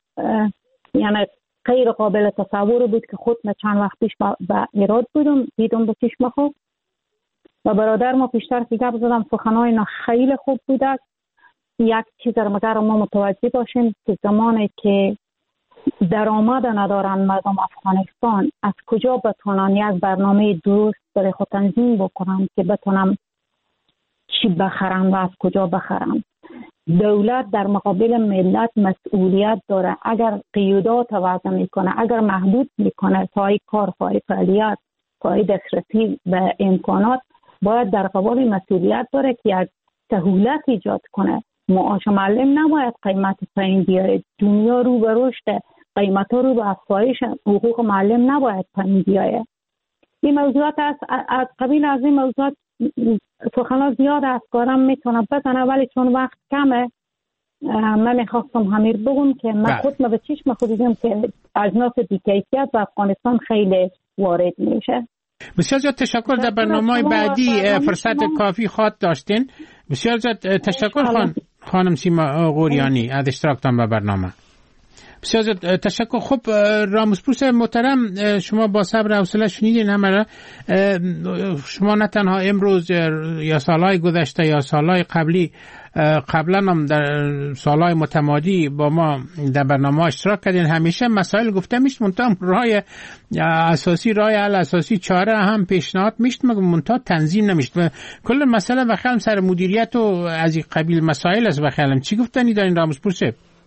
F: یعنی غیر قابل تصور بود که خود من چند وقت پیش به ایراد بودم دیدم به چشم خود و برادر ما پیشتر که گپ زدم سخنهای اینا خیلی خوب بوده. یک چیز رو مگر ما متوجه باشیم که زمانی که درآمد ندارن مردم افغانستان از کجا بتونن یک برنامه درست برای خود تنظیم بکنن که بتونن چی بخرن و از کجا بخرن. دولت در مقابل ملت مسئولیت داره. اگر قیودات وضع میکنه، اگر محدود میکنه سای کار، سای فعالیت، سای دسترسی به امکانات، باید در قبال مسئولیت داره که یک سهولت ایجاد کنه. معاش معلم نباید قیمت پایین بیاره. دنیا رو به رشد، قیمت ها رو به افزایش، حقوق معلم نباید پایین بیاره. این موضوعات از قبیل از این موضوعات سخنان زیاد از کارم میتونم بزنم، ولی چون وقت کمه من میخواستم همیر بگم که من خود ما به چشم خود دیدم که اجناس بی‌کیفیت به افغانستان خیلی وارد میشه.
B: بسیار زیاد تشکر. در برنامه بعدی فرصت کافی خواهد داشتین. بسیار زیاد تشکر خان خانم سیما غوریانی از اشتراکتان به برنامه. بسیار زیاد تشکر. خب راموزپور صاحب محترم، شما با صبر و حوصله شنیدین همه را. شما نه تنها امروز یا سالهای گذشته یا سالهای قبلی قبلا هم در سالهای متمادی با ما در برنامه اشتراک کردین. همیشه مسائل گفته میشت، منتها راه اساسی راه حل اساسی چاره هم پیشنهاد میشت، مگه منتها تنظیم نمیشت. کل مسئله بخیالم سر مدیریت و از این قبیل مسائل است. بخیالم چی گفتنی دارین راموزپور صاحب؟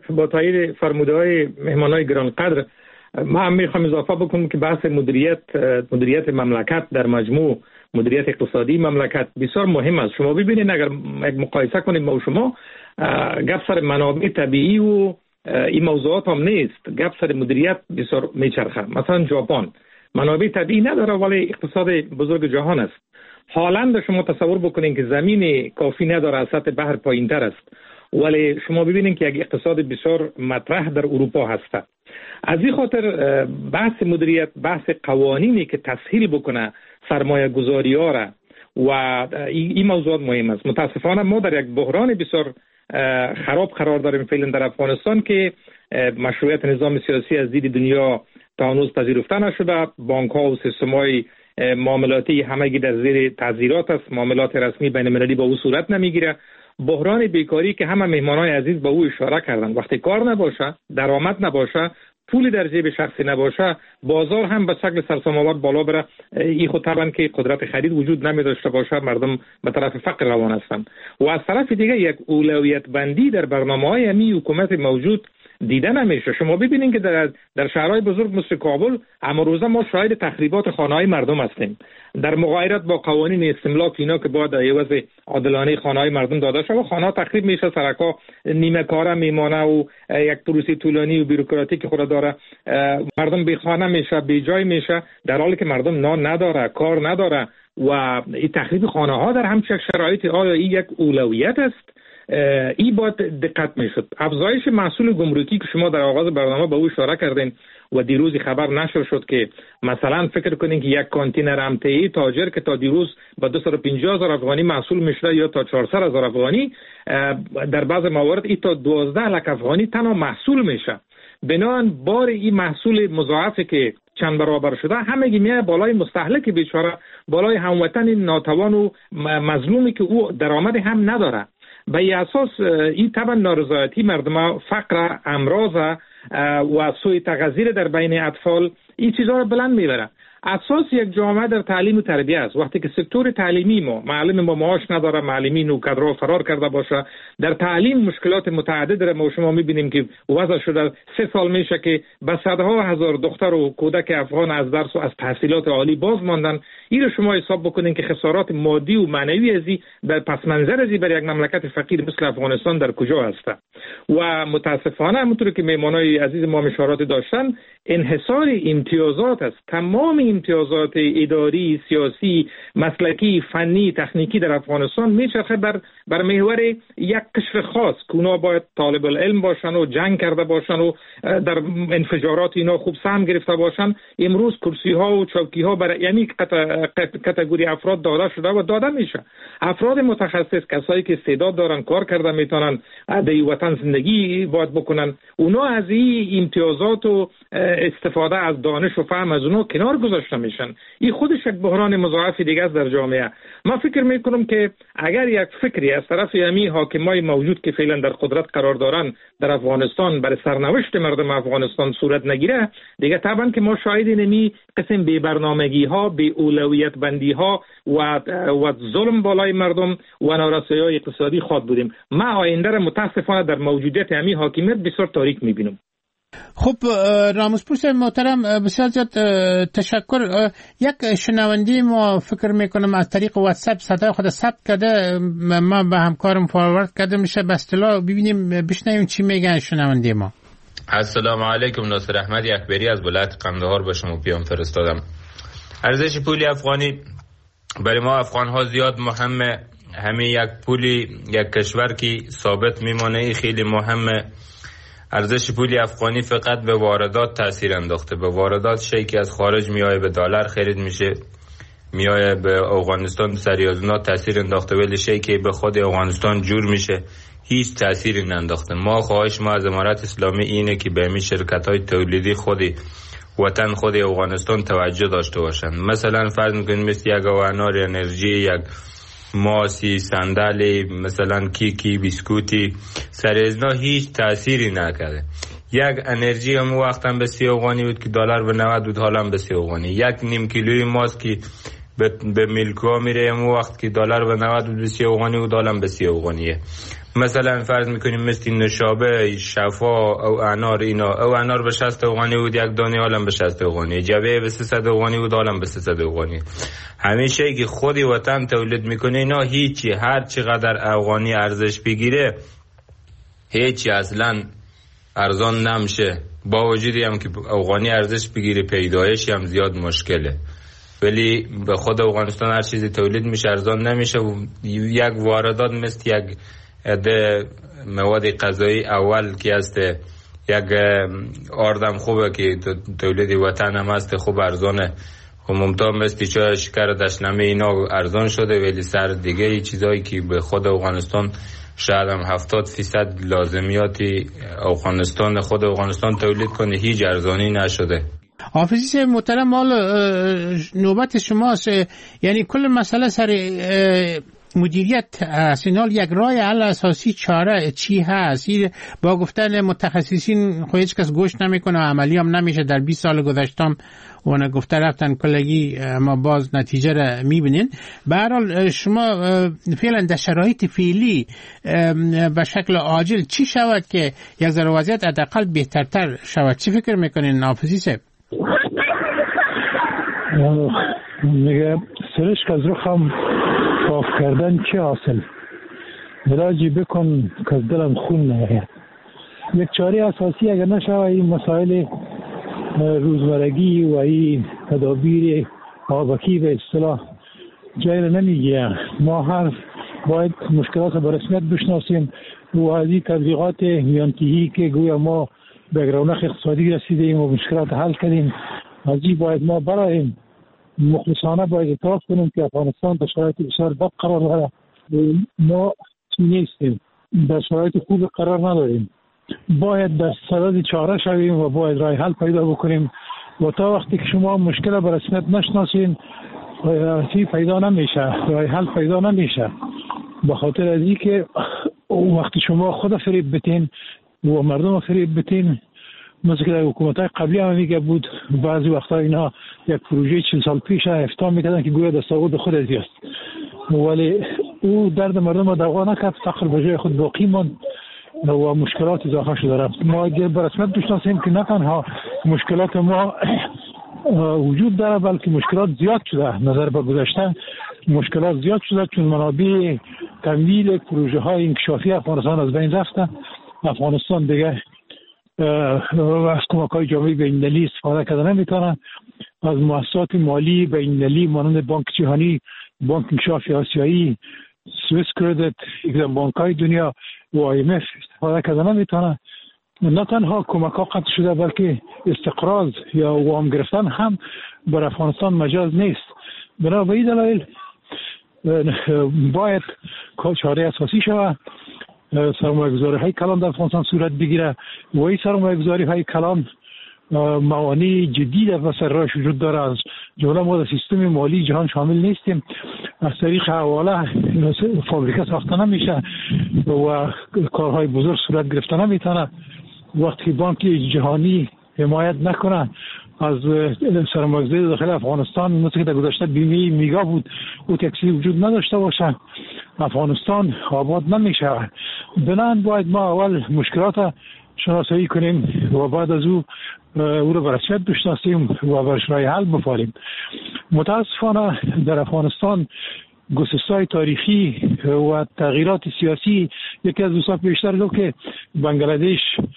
D: با تایید فرموده‌های مهمانای گرانقدر ما هم میخوام اضافه بکنم که بحث مدیریت مدیریت مملکت در مجموع مدیریت اقتصادی مملکت بسیار مهم است. شما ببینید اگر یک مقایسه کنیم با شما گپ سر منابع طبیعی و این موضوعات هم نیست، گپ سر مدیریت بسیار میچرخه. مثلا ژاپن منابع طبیعی نداره ولی اقتصاد بزرگ جهان است. هالند شما تصور بکنین که زمین کافی نداره، از سطح بحر پایینتر است، ولی شما ببینین که یک اقتصاد بسیار مطرح در اروپا هست. از این خاطر بحث مدیریت، بحث قوانینی که تسهیل بکنه سرمایه گذاری ها را و این موضوعات مهم است. متاسفانه ما در یک بحران بسیار خراب قرار داریم فعلا در افغانستان که مشروعیت نظام سیاسی از دید دنیا تا هنوز پذیرفته نشده. بانک ها و سیستم های معاملاتی همگی در زیر تعذیرات است، معاملات رسمی بین المللی با او صورت نمیگیره. بحران بیکاری که همه مهمانای عزیز با او اشاره کردن، وقتی کار نباشه، درآمد نباشه، پولی در جیب شخصی نباشه، بازار هم به شکل سرسام‌آور بالا بره. این خود طبعا که قدرت خرید وجود نمی داشته باشه، مردم به طرف فقر روان هستند. و از طرف دیگه یک اولویت بندی در برنامه‌های امی حکومت موجود دیده نمیشه. شما ببینید که در در شهرهای بزرگ مثل کابل امروزه ما شاهد تخریبات خانه‌های مردم هستیم. در مغایرت با قوانین استملاک اینا که باید عوض عادلانه خانه‌های مردم داده شه و خانه‌ها تخریب میشه، سرکا نیمه کاره میمانه و یک پروسه طولانی و بیروکراتیک خود داره، مردم بی خانه میشه، بی جای میشه، در حالی که مردم نان نداره، کار نداره. و این تخریب خانه‌ها در همچین شرایطی آیا این یک اولویت است؟ این باید دقت میشد. افزایش محصول گمرکی که شما در آغاز برنامه به او اشاره کردین و دیروز خبر نشر شد که مثلا فکر کنین که یک کانتینر امتئی تاجر که تا دیروز با دویست و پنجاه هزار افغانی محصول میشه یا تا چهارصد هزار افغانی، در بعض موارد ای تا دوازده لک افغانی تنها محصول میشه. بنابراین بار این محصول مضاعفه که چند برابر شده همگی میای بالای مستهلک بیچاره، بالای هموطن ناتوان و مظلومی که او درآمد هم نداره. به این اساس این طبعا نارضایتی مردم، فقر، امراض و سوء تغذیه در بین اطفال، این چیزا رو بلند میبره. اساس یک جامعه در تعلیم و تربیت است. وقتی که سکتور تعلیمی ما معلم ما معاش نداره، معلمین و کادرها فرار کرده باشه، در تعلیم مشکلات متعدد داره. ما شما میبینیم که وضع شده سه سال میشه که به صدها هزار دختر و کودک افغان از درس و از تحصیلات عالی باز ماندن. این رو شما حساب بکنین که خسارات مادی و معنوی ازی در پس منظر ازی بر یک مملکت فقیر مثل افغانستان در کجا هست. و متاسفانه همونطور که میهمانای عزیز ما اشارات داشتن، انحصار امتیازات است. تمام امتیازات اداری، سیاسی، مسلکی، فنی، تکنیکی در افغانستان میچرخه بر بر محور یک قشر خاص که اونا باید طالب العلم باشن و جنگ کرده باشن و در انفجارات اینا خوب سهم گرفته باشن. امروز کرسی ها و چوکی ها برای یعنی کاتگوری افراد داده شده و داده میشه. افراد متخصص، کسایی که استعداد دارن، کار کرده میتونن، در وطن زندگی باید بکنن، اونا از این امتیازات و استفاده از دانش و فهم از اونا کنار گذاشته میشن. این خودش یک بحران مضاعف دیگه است در جامعه. من فکر میکنم که اگر یک فکری از طرف امی حاکمای موجود که فعلا در قدرت قرار دارن در افغانستان برای سرنوشت مردم افغانستان صورت نگیره، دیگه طبعا که ما شاهد اینمی قسم بی برنامگی ها، بی اولویت بندی ها و و ظلم بالای مردم و نارسایی اقتصادی خود بودیم. ما آینده را متاسفانه در موجودیت امی حاکمیت بسیار تاریک میبینم.
B: خب راموسپوس محترم، بسیار زیاد تشکر. یک شنونده ما فکر میکنم از طریق واتساپ صدای خود ثبت کرده، ما به همکارم فوروارد کرده میشه، به اصطلاح ببینیم بشنویم چی میگن شنونده ما.
H: السلام علیکم، ناصر احمد اکبری از ولایت قندهار به شما پیام فرستادم. ارزش پول افغانی برای ما افغان ها زیاد مهمه. همین یک پولی یک کشور که ثابت میمانه خیلی مهمه. ارزش پول افغانی فقط به واردات تاثیر انداخته. به واردات شیء که از خارج میایه به دلار خرید میشه، میایه به افغانستان سریازونات تاثیر انداخته، ولی شیء که به خود افغانستان جور میشه هیچ تأثیری ننداخته. ما خواهش ما از امارت اسلامی اینه که به همین شرکت‌های تولیدی خودی وطن خود افغانستان توجه داشته باشن. مثلا فرض میکنیم مثل یک اوانار انرژی، یک ماسی، صندلی، مثلا کیکی، بیسکوتی، سر ازنا هیچ تأثیری نکرده. یک انرژی هم وقت هم به سی افغانی بود که دلار به نود بود، حالا هم به سی افغانی. یک نیم کیلوی ماست که به, به میلکو میره هم وقت که دلار به نود بود به سی افغانی بود، حالا هم به سی افغانیه. مثلا فرض میکنیم مثل نشابه، شفا او انار، اینا او انار به شصت اوغانی بود یک دانه، عالم به شصت اوغانی، جبه به سیصد اوغانی بود، عالم به سیصد اوغانی. همیشه که خودی وطن تولید میکنه اینا هیچی، هر چقدر افغانی ارزش بگیره هیچی اصلا ارزان نمیشه. با وجودی هم که افغانی ارزش بگیره پیدایش هم زیاد مشکله، ولی به خود افغانستان هر چیزی تولید میشه ارزان نمیشه و یک واردات مثل یک عده مواد غذایی اول که هست، یک آردم خوبه که تولید وطن هم هست خوب ارزانه و ممتاز مثل چای شکر دشنمه اینا ارزان شده، ولی سر دیگه ای چیزایی که به خود افغانستان شاید هم هفتاد فیصد لازمیاتی افغانستان خود افغانستان تولید کنه هیچ ارزانی نشده.
B: حافظی محترم، مال نوبت شماست. یعنی کل مسئله سر مدیریت سینال یک راه حل اساسی چاره چی هست؟ با گفتن متخصصین خو هیچ کس گوش نمیکنه، عملی هم نمیشه. در بیست سال گذشتم و گفته رفتن کلگی ما باز نتیجه را میبینین. به هر حال شما فعلا در شرایط فعلی به شکل عاجل چی شود که یک ذره وضعیت حداقل بهترتر شود؟ چی فکر میکنین نافذی صاحب؟
E: میگه سرش که از رخم صاف کردن چه حاصل، علاجی بکن که از دلم خون نیاید. یک چاره اساسی اگر نشود این مسائل روزمرگی و این تدابیر آبکی به اصطلاح جای را نمیگیره. ما هر باید مشکلات به رسمیت بشناسیم و از این تبلیغات میانتهی که گویا ما به رونق اقتصادی رسیدیم و مشکلات حل کردیم، از این باید ما برایم مخلصانه باید اعتراف کنیم که افغانستان در شرایط بسیار بد قرار داره. ما نیستیم، در شرایط خوب قرار نداریم. باید در صدد چاره شویم و باید راه حل پیدا بکنیم و تا وقتی که شما مشکل به رسمیت نشناسین راه پیدا نمیشه، راه حل پیدا نمیشه. به خاطر از این که وقتی شما خود فریب بتین و مردم فریب بتین، مثل که در حکومت‌های قبلی هم میگه بود بعضی وقتا اینا یک پروژه چهل سال پیش افتتاح میکردن که گویا دستاورد خود ازی است، ولی او درد مردم رو دوا نکرد، فقر به جای خود باقی ماند و مشکلات اضافه شده رفت. ما اگر به رسمیت بشناسیم که نه تنها مشکلات ما وجود داره بلکه مشکلات زیاد شده، نظر به گذشته مشکلات زیاد شده چون منابع تمویل پروژه های انکشافی افغانستان از بین رفته. افغانستان دیگه از کمک های جامعه بین‌المللی استفاده کرده نمیتونه، از مؤسسات مالی بین‌المللی مانند بانک جهانی، بانک انکشافی آسیایی، سوئیس کردیت، یکم بانک های دنیا و آی ام اف استفاده کرده نمیتونه. نه تنها کمک ها قطع شده بلکه استقراض یا وام گرفتن هم بر افغانستان مجاز نیست. بنابراین دلایل باید چاره اساسی شود، سرمایه گذاری های کلان در افغانستان صورت بگیره و این سرمایه گذاری های کلان موانع جدی در سر راهش وجود داره. از جمله ما در سیستم مالی جهان شامل نیستیم، از طریق حواله فابریکه ساخته نمیشه و کارهای بزرگ صورت گرفته نمیتونه. وقتی بانک جهانی حمایت نکنه از سرمایه‌گذاری داخل افغانستان، مثل که در گذشته بیمه میگا بود، او تکسی وجود نداشته باشه، افغانستان آباد نمیشه. بنابراین باید ما اول مشکلات شناسایی کنیم و بعد از او او رو به رسمیت بشناسیم و برش راه حل بفاریم. متاسفانه در افغانستان گسستای تاریخی و تغییرات سیاسی یکی از دوستان پیشتر گفت که بنگلادش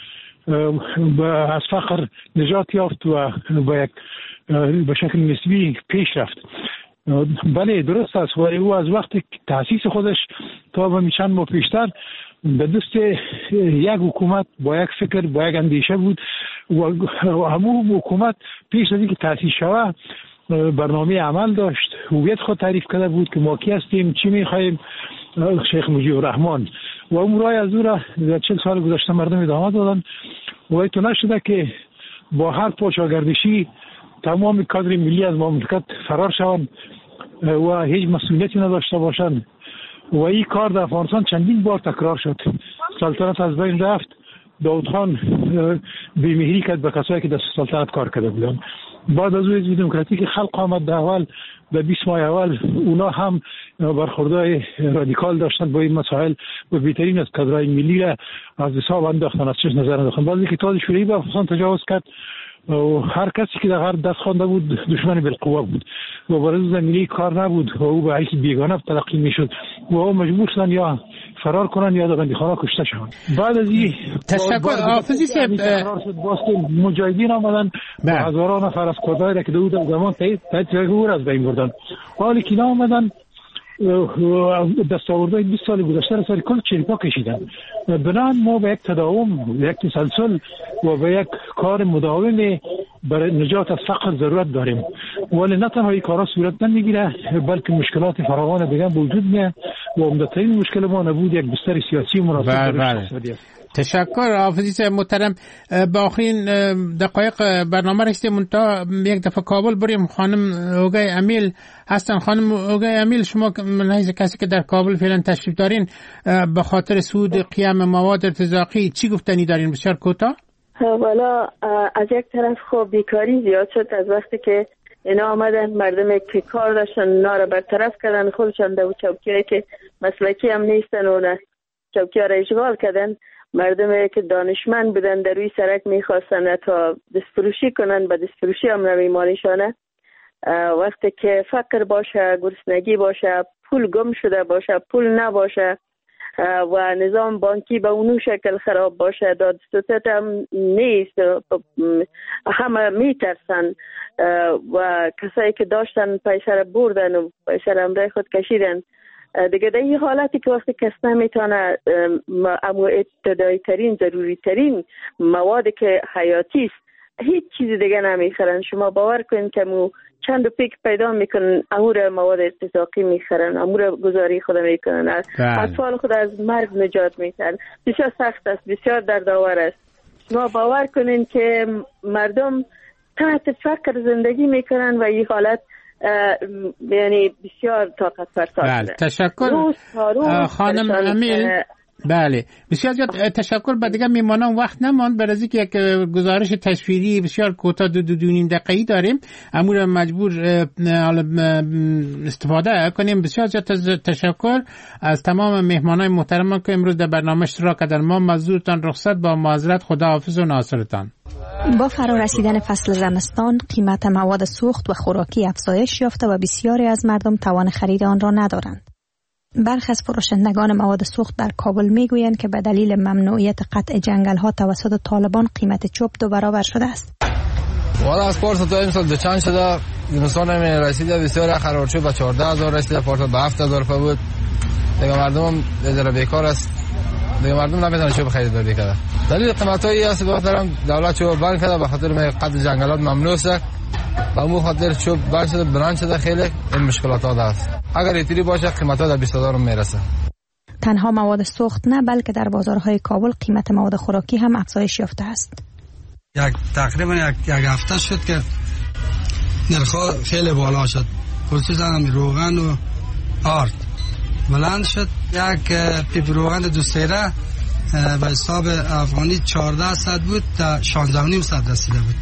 E: از فقر نجات یافت و با یک به شکل نسبی پیش رفت. بله درست است، ولی او از وقت تأسیس خودش تا به چند ماه پیشتر به دست یک حکومت با یک فکر با یک اندیشه بود و همون حکومت پیش از اینکه تأسیس شود برنامه عمل داشت، هویت خود تعریف کرده بود که ما کی هستیم، چی می‌خوایم. شیخ مجیب الرحمن و اون رای از او را در چهل سال گذشته مردم ادامه دادن و ایتو نشده که با هر پاچاگردشی تمام کادر ملی از مملکت فرار شوند و هیچ مسئولیتی نداشته باشند و این کار در افغانستان چندین بار تکرار شد. سلطنت از بین رفت، داود خان بی‌مهری کرد به کسایی که در سلطنت کار کرده بودند. بعد از او حزب دموکراتیک خلق آمد در اول در بیست ماه اول اونا هم برخوردهای رادیکال داشتن با این مسائل و بهترین از کادرهای ملی را از حساب انداختن، از چش نظر انداختن. بعضی که اتحاد شوروی به افغانستان تجاوز کرد و هر کسی که در غرب دست خوانده بود دشمن بالقوه بود و برای زمینه کار نبود و او به حیث بیگانه تلقی میشد و او مجبور شدن یا فرار کنن یا در بندیخانه کشته شوند. بعد از این
B: تشکر حافظی صاحب
E: مجاهدین آمدن و هزاران نفر از کادرهای که دو زمان تایید تایید از بین بردن. حالی که آمدن دستاوردهای بیست سال گذشته را سر کل چریپا کشیدن. بنابراین ما به یک تداوم، به یک تسلسل و به یک کار مداوم برای نجات از فقر ضرورت داریم. ولی نه تنها این کارا صورت نمیگیره بلکه مشکلات فراوان دیگه وجود میاد و عمدترین مشکل ما نبود یک بستر سیاسی مناسب برای اقتصادی است.
B: تشکر حافظی محترم. با آخرین دقایق برنامه رسیدیم. تا یک دفعه کابل بریم. خانم اوگای امیل هستن. خانم اوگای امیل، شما من حیث کسی که در کابل فعلا تشریف دارین به خاطر صعود قیام مواد ارتزاقی چی گفتنی دارین؟ بسیار کوتاه.
I: والا از یک طرف خب بیکاری زیاد شد از وقتی که اینا آمدن، مردم که کار داشتن اونا رو برطرف کردن، خودشان در چوکیایی که مسلکی هم نیستن و چوکی‌ها را اشغال کردن. مردم که دانشمند بودن در روی سرک میخواستن تا دستفروشی کنن، به دستفروشی هم نمیمانشانه. وقتی که فقر باشه، گرسنگی باشه، پول گم شده باشه، پول نباشه و نظام بانکی به اونو شکل خراب باشه، داد ستت هم نیست، همه میترسن و کسایی که داشتن پیسه را بردن و پیسه را امرای خود کشیدن. دیگه در این حالتی که وقتی کس نمیتونه اما ابتدایی ترین ضروری ترین مواد که حیاتی است هیچ چیز دیگه نمیخرن. شما باور کنید که مو چند پیک پیدا میکنن امور مواد ارتزاقی میخرن، امور گزاری خود میکنن، اطفال خود از مرگ نجات میتن. بسیار سخت است، بسیار دردآور است. شما باور کنید که مردم تحت فقر زندگی میکنن و این حالت یعنی بسیار طاقت فرسا.
B: بله تشکر خانم امیل. بله بسیار زیاد تشکر. بعد دیگه میمانم وقت نماند برای اینکه یک گزارش تصویری بسیار کوتاه دو دو نیم دقیقه‌ای داریم، امور مجبور استفاده کنیم. بسیار زیاد تشکر از تمام مهمانای محترم که امروز در برنامه اشتراک کردن. ما مزدورتان رخصت با معذرت، خداحافظ و ناصرتان.
J: با فرا رسیدن فصل زمستان قیمت مواد سوخت و خوراکی افزایش یافته و بسیاری از مردم توان خرید آن را ندارند. برخی از فروشندگان مواد سوخت در کابل میگویند که به دلیل ممنوعیت قطع جنگل‌ها توسط طالبان قیمت چوب دو برابر شده است.
K: والا از پارس تا امسال دو چند شده، زمستان هم رسیده بسیار خراب شد، به چهارده هزار رسیده، پارس به هفت هزار روپیه بود. دیگه مردم هم ذره بیکار است، دیگه مردم نمیتونن چوب خریداری کنه. دلیل قیمتایی است به خاطر دولت چوب بند کرده، به خاطر قطع جنگلات ممنوع است. با اون خاطر چوب بند شده، برند شده، خیلی این مشکلات ها است. اگر اینطوری باشه قیمت ها در بیست هزار میرسه.
J: تنها مواد سوخت نه بلکه در بازارهای کابل قیمت مواد خوراکی هم افزایش یافته است.
L: یک تقریبا یک یک هفته شد که نرخ‌ها خیلی بالا شد، خصوصا هم روغن و آرد بلند شد. یک پیپ روغن دو سیره به حساب افغانی چهارده صد بود تا شانزده و نیم صد رسیده بود.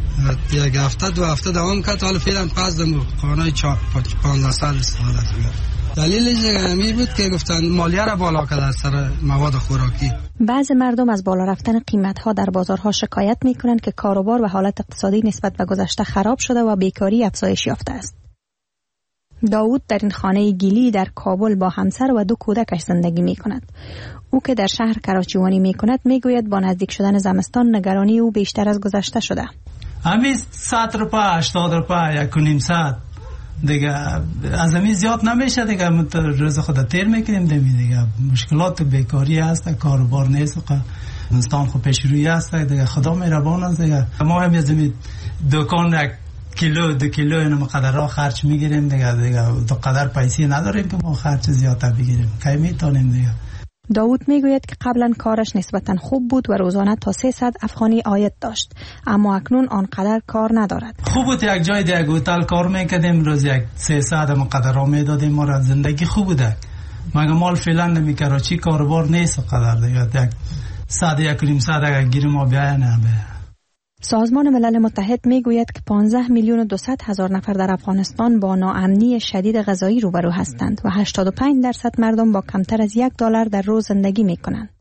L: یک هفته دو هفته دوام کرد، حالا فعلا پس دم خانه پانزده صد استفاده کرد. دلیلش همی بود که گفتن مالیه را بالا کرد از سر مواد خوراکی.
J: بعضی مردم از بالا رفتن قیمت‌ها در بازارها شکایت می‌کنند که کاروبار و حالت اقتصادی نسبت به گذشته خراب شده و بیکاری افزایش یافته است. داوود در این خانه گیلی در کابل با همسر و دو کودکش زندگی می‌کند. او که در شهر کراچیوانی می‌کند می‌گوید با نزدیک شدن زمستان نگرانی او بیشتر از گذشته شده.
M: همین صد روپیه هشتاد روپیه یک و نیم ساعت دیگه از همین زیاد نمیشه دیگه. من روز خود تیر میکنیم دیگه. مشکلات بیکاری هست، کاروبار نیست، انسان خود پیش روی هست دیگه. خدا مهربان است دیگه. ما هم از این دکان یک کیلو دو کیلو اینو مقدار را خرج میگیریم دیگه دیگه دو قدر پیسه نداریم که ما خرج زیادتر بگیریم. کی میتونیم دیگه.
J: داوود میگوید که قبلا کارش نسبتا خوب بود و روزانه تا سیصد افغانی عاید داشت، اما اکنون آنقدر کار ندارد.
M: خوب بود یک جای دیگه هتل کار میکردیم، روز یک سیصد مقدر را میدادیم، ما را زندگی خوب بوده. مگه مال فعلا نمیکرد چی کاروبار نیست قدر دیگه. یک صد یک نیم صد اگر گیریم ما بیای نه.
J: سازمان ملل متحد می گوید که پانزده میلیون و دویست هزار نفر در افغانستان با ناامنی شدید غذایی روبرو هستند و هشتاد و پنج درصد مردم با کمتر از یک دلار در روز زندگی می کنند.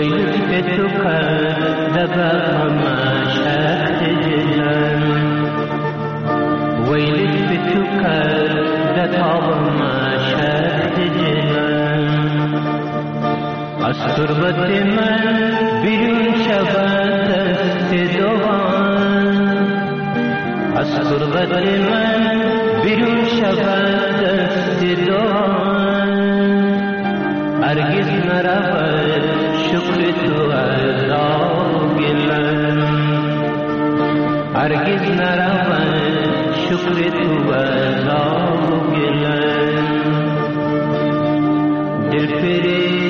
N: وی لطف تو کرده بغم شخت جلن وی لطف تو کرده تابم شخت جلن از تربت من بیرون شود دست دوان از تربت من بیرون شود دست دوان هرگز نرود شکر تو ادا گلن هرگز نرود شکر تو ادا گلن دل پری